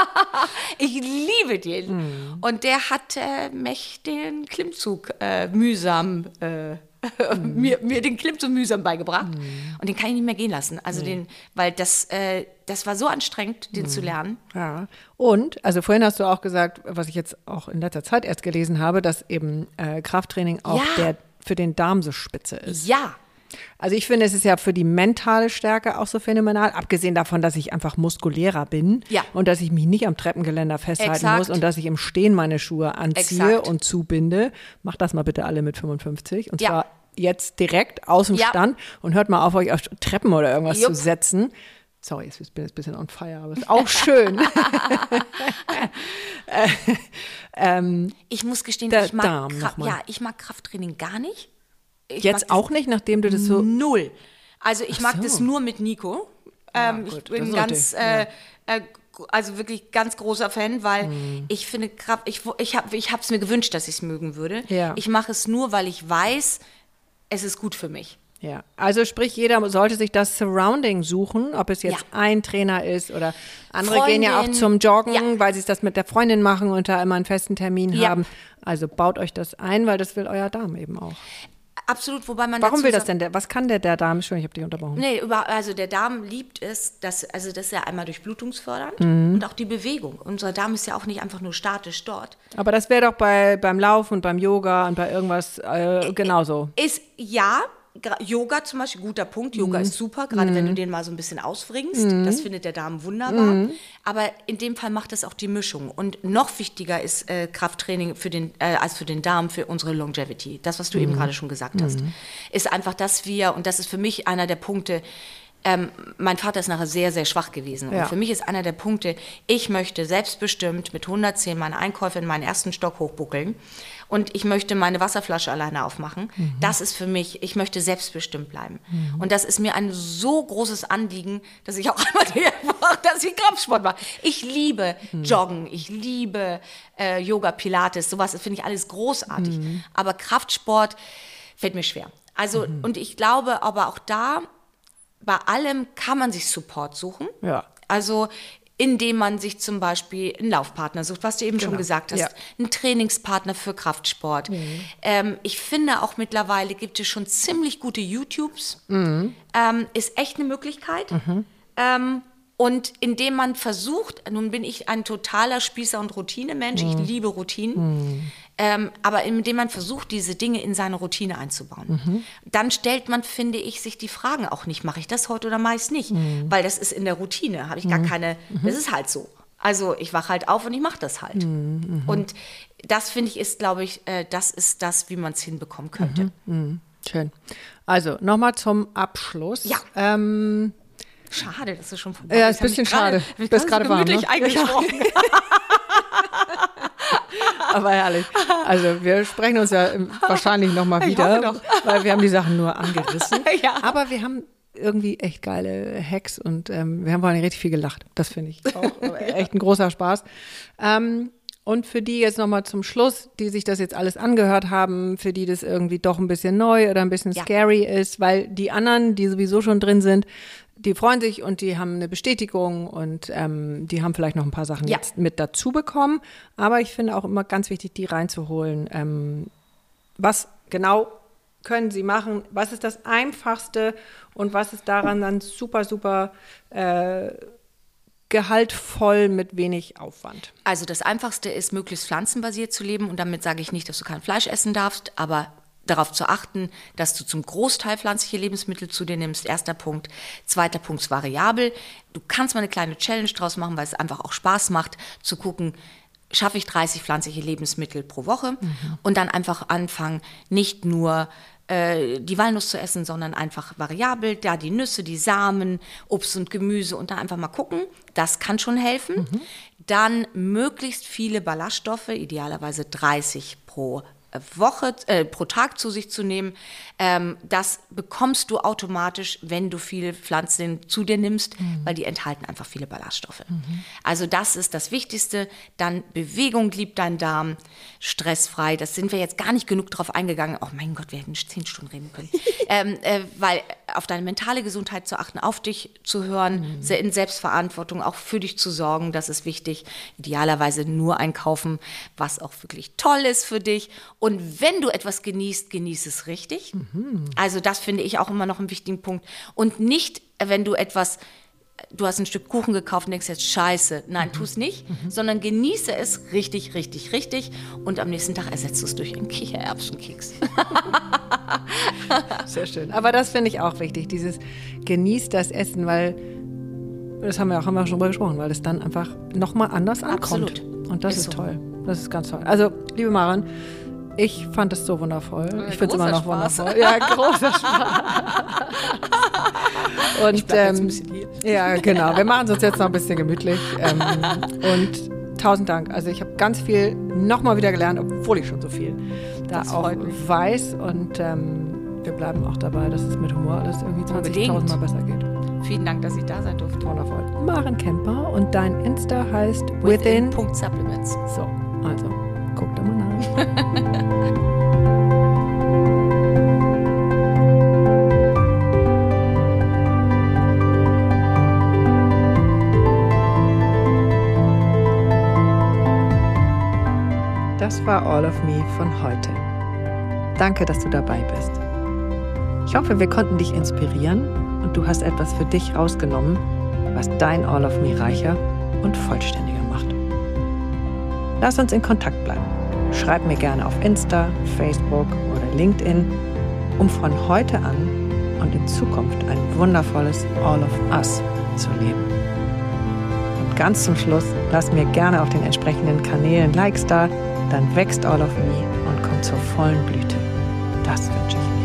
Ich liebe den. Mm. Und der hat äh, mich den Klimmzug äh, mühsam, äh, mm. mir, mir den Klimmzug mühsam beigebracht. Mm. Und den kann ich nicht mehr gehen lassen. Also mm. den, weil das, äh, das war so anstrengend, den mm. zu lernen. Ja. Und, also vorhin hast du auch gesagt, was ich jetzt auch in letzter Zeit erst gelesen habe, dass eben äh, Krafttraining auch ja. der, für den Darm so spitze ist. Ja. Also ich finde, es ist ja für die mentale Stärke auch so phänomenal, abgesehen davon, dass ich einfach muskulärer bin ja. und dass ich mich nicht am Treppengeländer festhalten Exakt. muss und dass ich im Stehen meine Schuhe anziehe Exakt. und zubinde. Macht das mal bitte alle mit fünfundfünfzig und ja. zwar jetzt direkt aus dem ja. Stand und hört mal auf, euch auf Treppen oder irgendwas Jupp. zu setzen. Sorry, ich bin jetzt ein bisschen on fire, aber ist auch schön. äh, ähm, ich muss gestehen, der ich mag, Darm Kra- ja, ich mag Krafttraining gar nicht. Ich Jetzt auch nicht, nachdem du das so... Null. Also ich Ach mag so. das nur mit Nico. Ja, ähm, gut, ich bin das ganz, sollte, ja. äh, äh, also wirklich ganz großer Fan, weil mhm. ich finde, ich, ich habe ich es mir gewünscht, dass ich es mögen würde. Ja. Ich mache es nur, weil ich weiß, es ist gut für mich. Ja, also sprich, jeder sollte sich das Surrounding suchen, ob es jetzt ja. ein Trainer ist oder andere Freundin. gehen ja auch zum Joggen, ja. weil sie es das mit der Freundin machen und da immer einen festen Termin ja. haben. Also baut euch das ein, weil das will euer Darm eben auch. Absolut, wobei man Warum dazu will das sagt, denn der, was kann der, der Darm? Entschuldigung, ich habe dich unterbrochen. Nee, über, also der Darm liebt es, dass, also das ist ja einmal durchblutungsfördernd mhm. und auch die Bewegung. Unser Darm ist ja auch nicht einfach nur statisch dort. Aber das wäre doch bei, beim Laufen und beim Yoga und bei irgendwas äh, genauso. Ist, ja, Yoga zum Beispiel, guter Punkt. Yoga mm. ist super, gerade mm. wenn du den mal so ein bisschen auswringst. Mm. Das findet der Darm wunderbar. Mm. Aber in dem Fall macht das auch die Mischung. Und noch wichtiger ist äh, Krafttraining für den, äh, als für den Darm, für unsere Longevity. Das, was du mm. eben gerade schon gesagt hast, mm. ist einfach, dass wir, und das ist für mich einer der Punkte, ähm, mein Vater ist nachher sehr, sehr schwach gewesen. Ja. Und für mich ist einer der Punkte, ich möchte selbstbestimmt mit hundertzehn meine Einkäufe in meinen ersten Stock hochbuckeln. Und ich möchte meine Wasserflasche alleine aufmachen. Mhm. Das ist für mich, ich möchte selbstbestimmt bleiben. Mhm. Und das ist mir ein so großes Anliegen, dass ich auch einmal mache, dass ich Kraftsport mache. Ich liebe mhm. Joggen, ich liebe äh, Yoga, Pilates, sowas, das finde ich alles großartig. Mhm. Aber Kraftsport fällt mir schwer. Also, mhm. und ich glaube aber auch da, bei allem kann man sich Support suchen. Ja. Also indem man sich zum Beispiel einen Laufpartner sucht, was du eben genau. schon gesagt hast, ja. einen Trainingspartner für Kraftsport. Mhm. Ähm, ich finde auch mittlerweile gibt es schon ziemlich gute YouTubes. Mhm. Ähm, ist echt eine Möglichkeit. Mhm. Ähm, und indem man versucht, nun bin ich ein totaler Spießer- und Routinemensch, mhm. ich liebe Routinen, mhm. ähm, aber indem man versucht, diese Dinge in seine Routine einzubauen, mhm. dann stellt man, finde ich, sich die Fragen auch nicht, mache ich das heute oder mache ich es nicht? Mhm. Weil das ist in der Routine, habe ich gar keine, mhm. das ist halt so. Also ich wache halt auf und ich mache das halt. Mhm. Und das, finde ich, ist, glaube ich, äh, das ist das, wie man es hinbekommen könnte. Mhm. Mhm. Schön. Also nochmal zum Abschluss. Ja. Ähm, Schade, das ist schon vorbei. Ja, ist ein bisschen schade. Du bist gerade warm, ne? eingesprochen. Aber herrlich. Also wir sprechen uns ja wahrscheinlich nochmal wieder, doch. weil wir haben die Sachen nur angerissen. Ja. Aber wir haben irgendwie echt geile Hacks und ähm, wir haben vor allem richtig viel gelacht. Das finde ich auch echt ein großer Spaß. Ähm, und für die jetzt nochmal zum Schluss, die sich das jetzt alles angehört haben, für die das irgendwie doch ein bisschen neu oder ein bisschen ja. scary ist, weil die anderen, die sowieso schon drin sind, die freuen sich und die haben eine Bestätigung und ähm, die haben vielleicht noch ein paar Sachen ja. jetzt mit dazu bekommen. Aber ich finde auch immer ganz wichtig, die reinzuholen. Ähm, was genau können sie machen? Was ist das Einfachste und was ist daran dann super, super äh, gehaltvoll mit wenig Aufwand? Also das Einfachste ist, möglichst pflanzenbasiert zu leben und damit sage ich nicht, dass du kein Fleisch essen darfst, aber darauf zu achten, dass du zum Großteil pflanzliche Lebensmittel zu dir nimmst. Erster Punkt. Zweiter Punkt ist variabel. Du kannst mal eine kleine Challenge draus machen, weil es einfach auch Spaß macht, zu gucken, schaffe ich dreißig pflanzliche Lebensmittel pro Woche mhm. und dann einfach anfangen, nicht nur äh, die Walnuss zu essen, sondern einfach variabel, da die Nüsse, die Samen, Obst und Gemüse und da einfach mal gucken. Das kann schon helfen. Mhm. Dann möglichst viele Ballaststoffe, idealerweise dreißig pro Woche, äh, pro Tag zu sich zu nehmen. Ähm, das bekommst du automatisch, wenn du viele Pflanzen zu dir nimmst, mhm. weil die enthalten einfach viele Ballaststoffe. Mhm. Also das ist das Wichtigste. Dann Bewegung liebt dein Darm, stressfrei. Das sind wir jetzt gar nicht genug drauf eingegangen. Oh mein Gott, wir hätten zehn Stunden reden können. ähm, äh, weil auf deine mentale Gesundheit zu achten, auf dich zu hören, mhm. in Selbstverantwortung auch für dich zu sorgen, das ist wichtig. Idealerweise nur einkaufen, was auch wirklich toll ist für dich. Und wenn du etwas genießt, genieß es richtig. Mhm. Also das finde ich auch immer noch einen wichtigen Punkt. Und nicht, wenn du etwas, du hast ein Stück Kuchen gekauft und denkst jetzt, scheiße. Nein, mhm. tu es nicht, mhm. sondern genieße es richtig, richtig, richtig. Und am nächsten Tag ersetzt du es durch einen Kichererbsenkeks. Sehr schön. Aber das finde ich auch wichtig, dieses genieß das Essen, weil, das haben wir auch haben wir schon drüber gesprochen, weil es dann einfach nochmal anders ankommt. Absolut. Und das ist, ist so. toll. Das ist ganz toll. Also, liebe Maren, ich fand es so wundervoll. Ja, ich finde es immer noch Spaß. wundervoll. Ja, großer Spaß. Und, ich bleib jetzt ähm, ein bisschen hier. Ja, genau. Wir machen es uns jetzt noch ein bisschen gemütlich. Ähm, und tausend Dank. Also ich habe ganz viel nochmal wieder gelernt, obwohl ich schon so viel da das auch weiß. Und ähm, wir bleiben auch dabei, dass es mit Humor alles irgendwie zwanzigtausend Mal besser geht. Vielen Dank, dass ich da sein durfte. Wundervoll. Maren Kemper und dein Insta heißt Within. Within. Supplements. So, also guck da mal nach. Das war All of Me von heute. Danke, dass du dabei bist. Ich hoffe, wir konnten dich inspirieren und du hast etwas für dich rausgenommen, was dein All of Me reicher und vollständiger macht. Lass uns in Kontakt bleiben. Schreib mir gerne auf Insta, Facebook oder LinkedIn, um von heute an und in Zukunft ein wundervolles All of Us zu leben. Und ganz zum Schluss, lass mir gerne auf den entsprechenden Kanälen Likes da, dann wächst All of Me und kommt zur vollen Blüte. Das wünsche ich mir.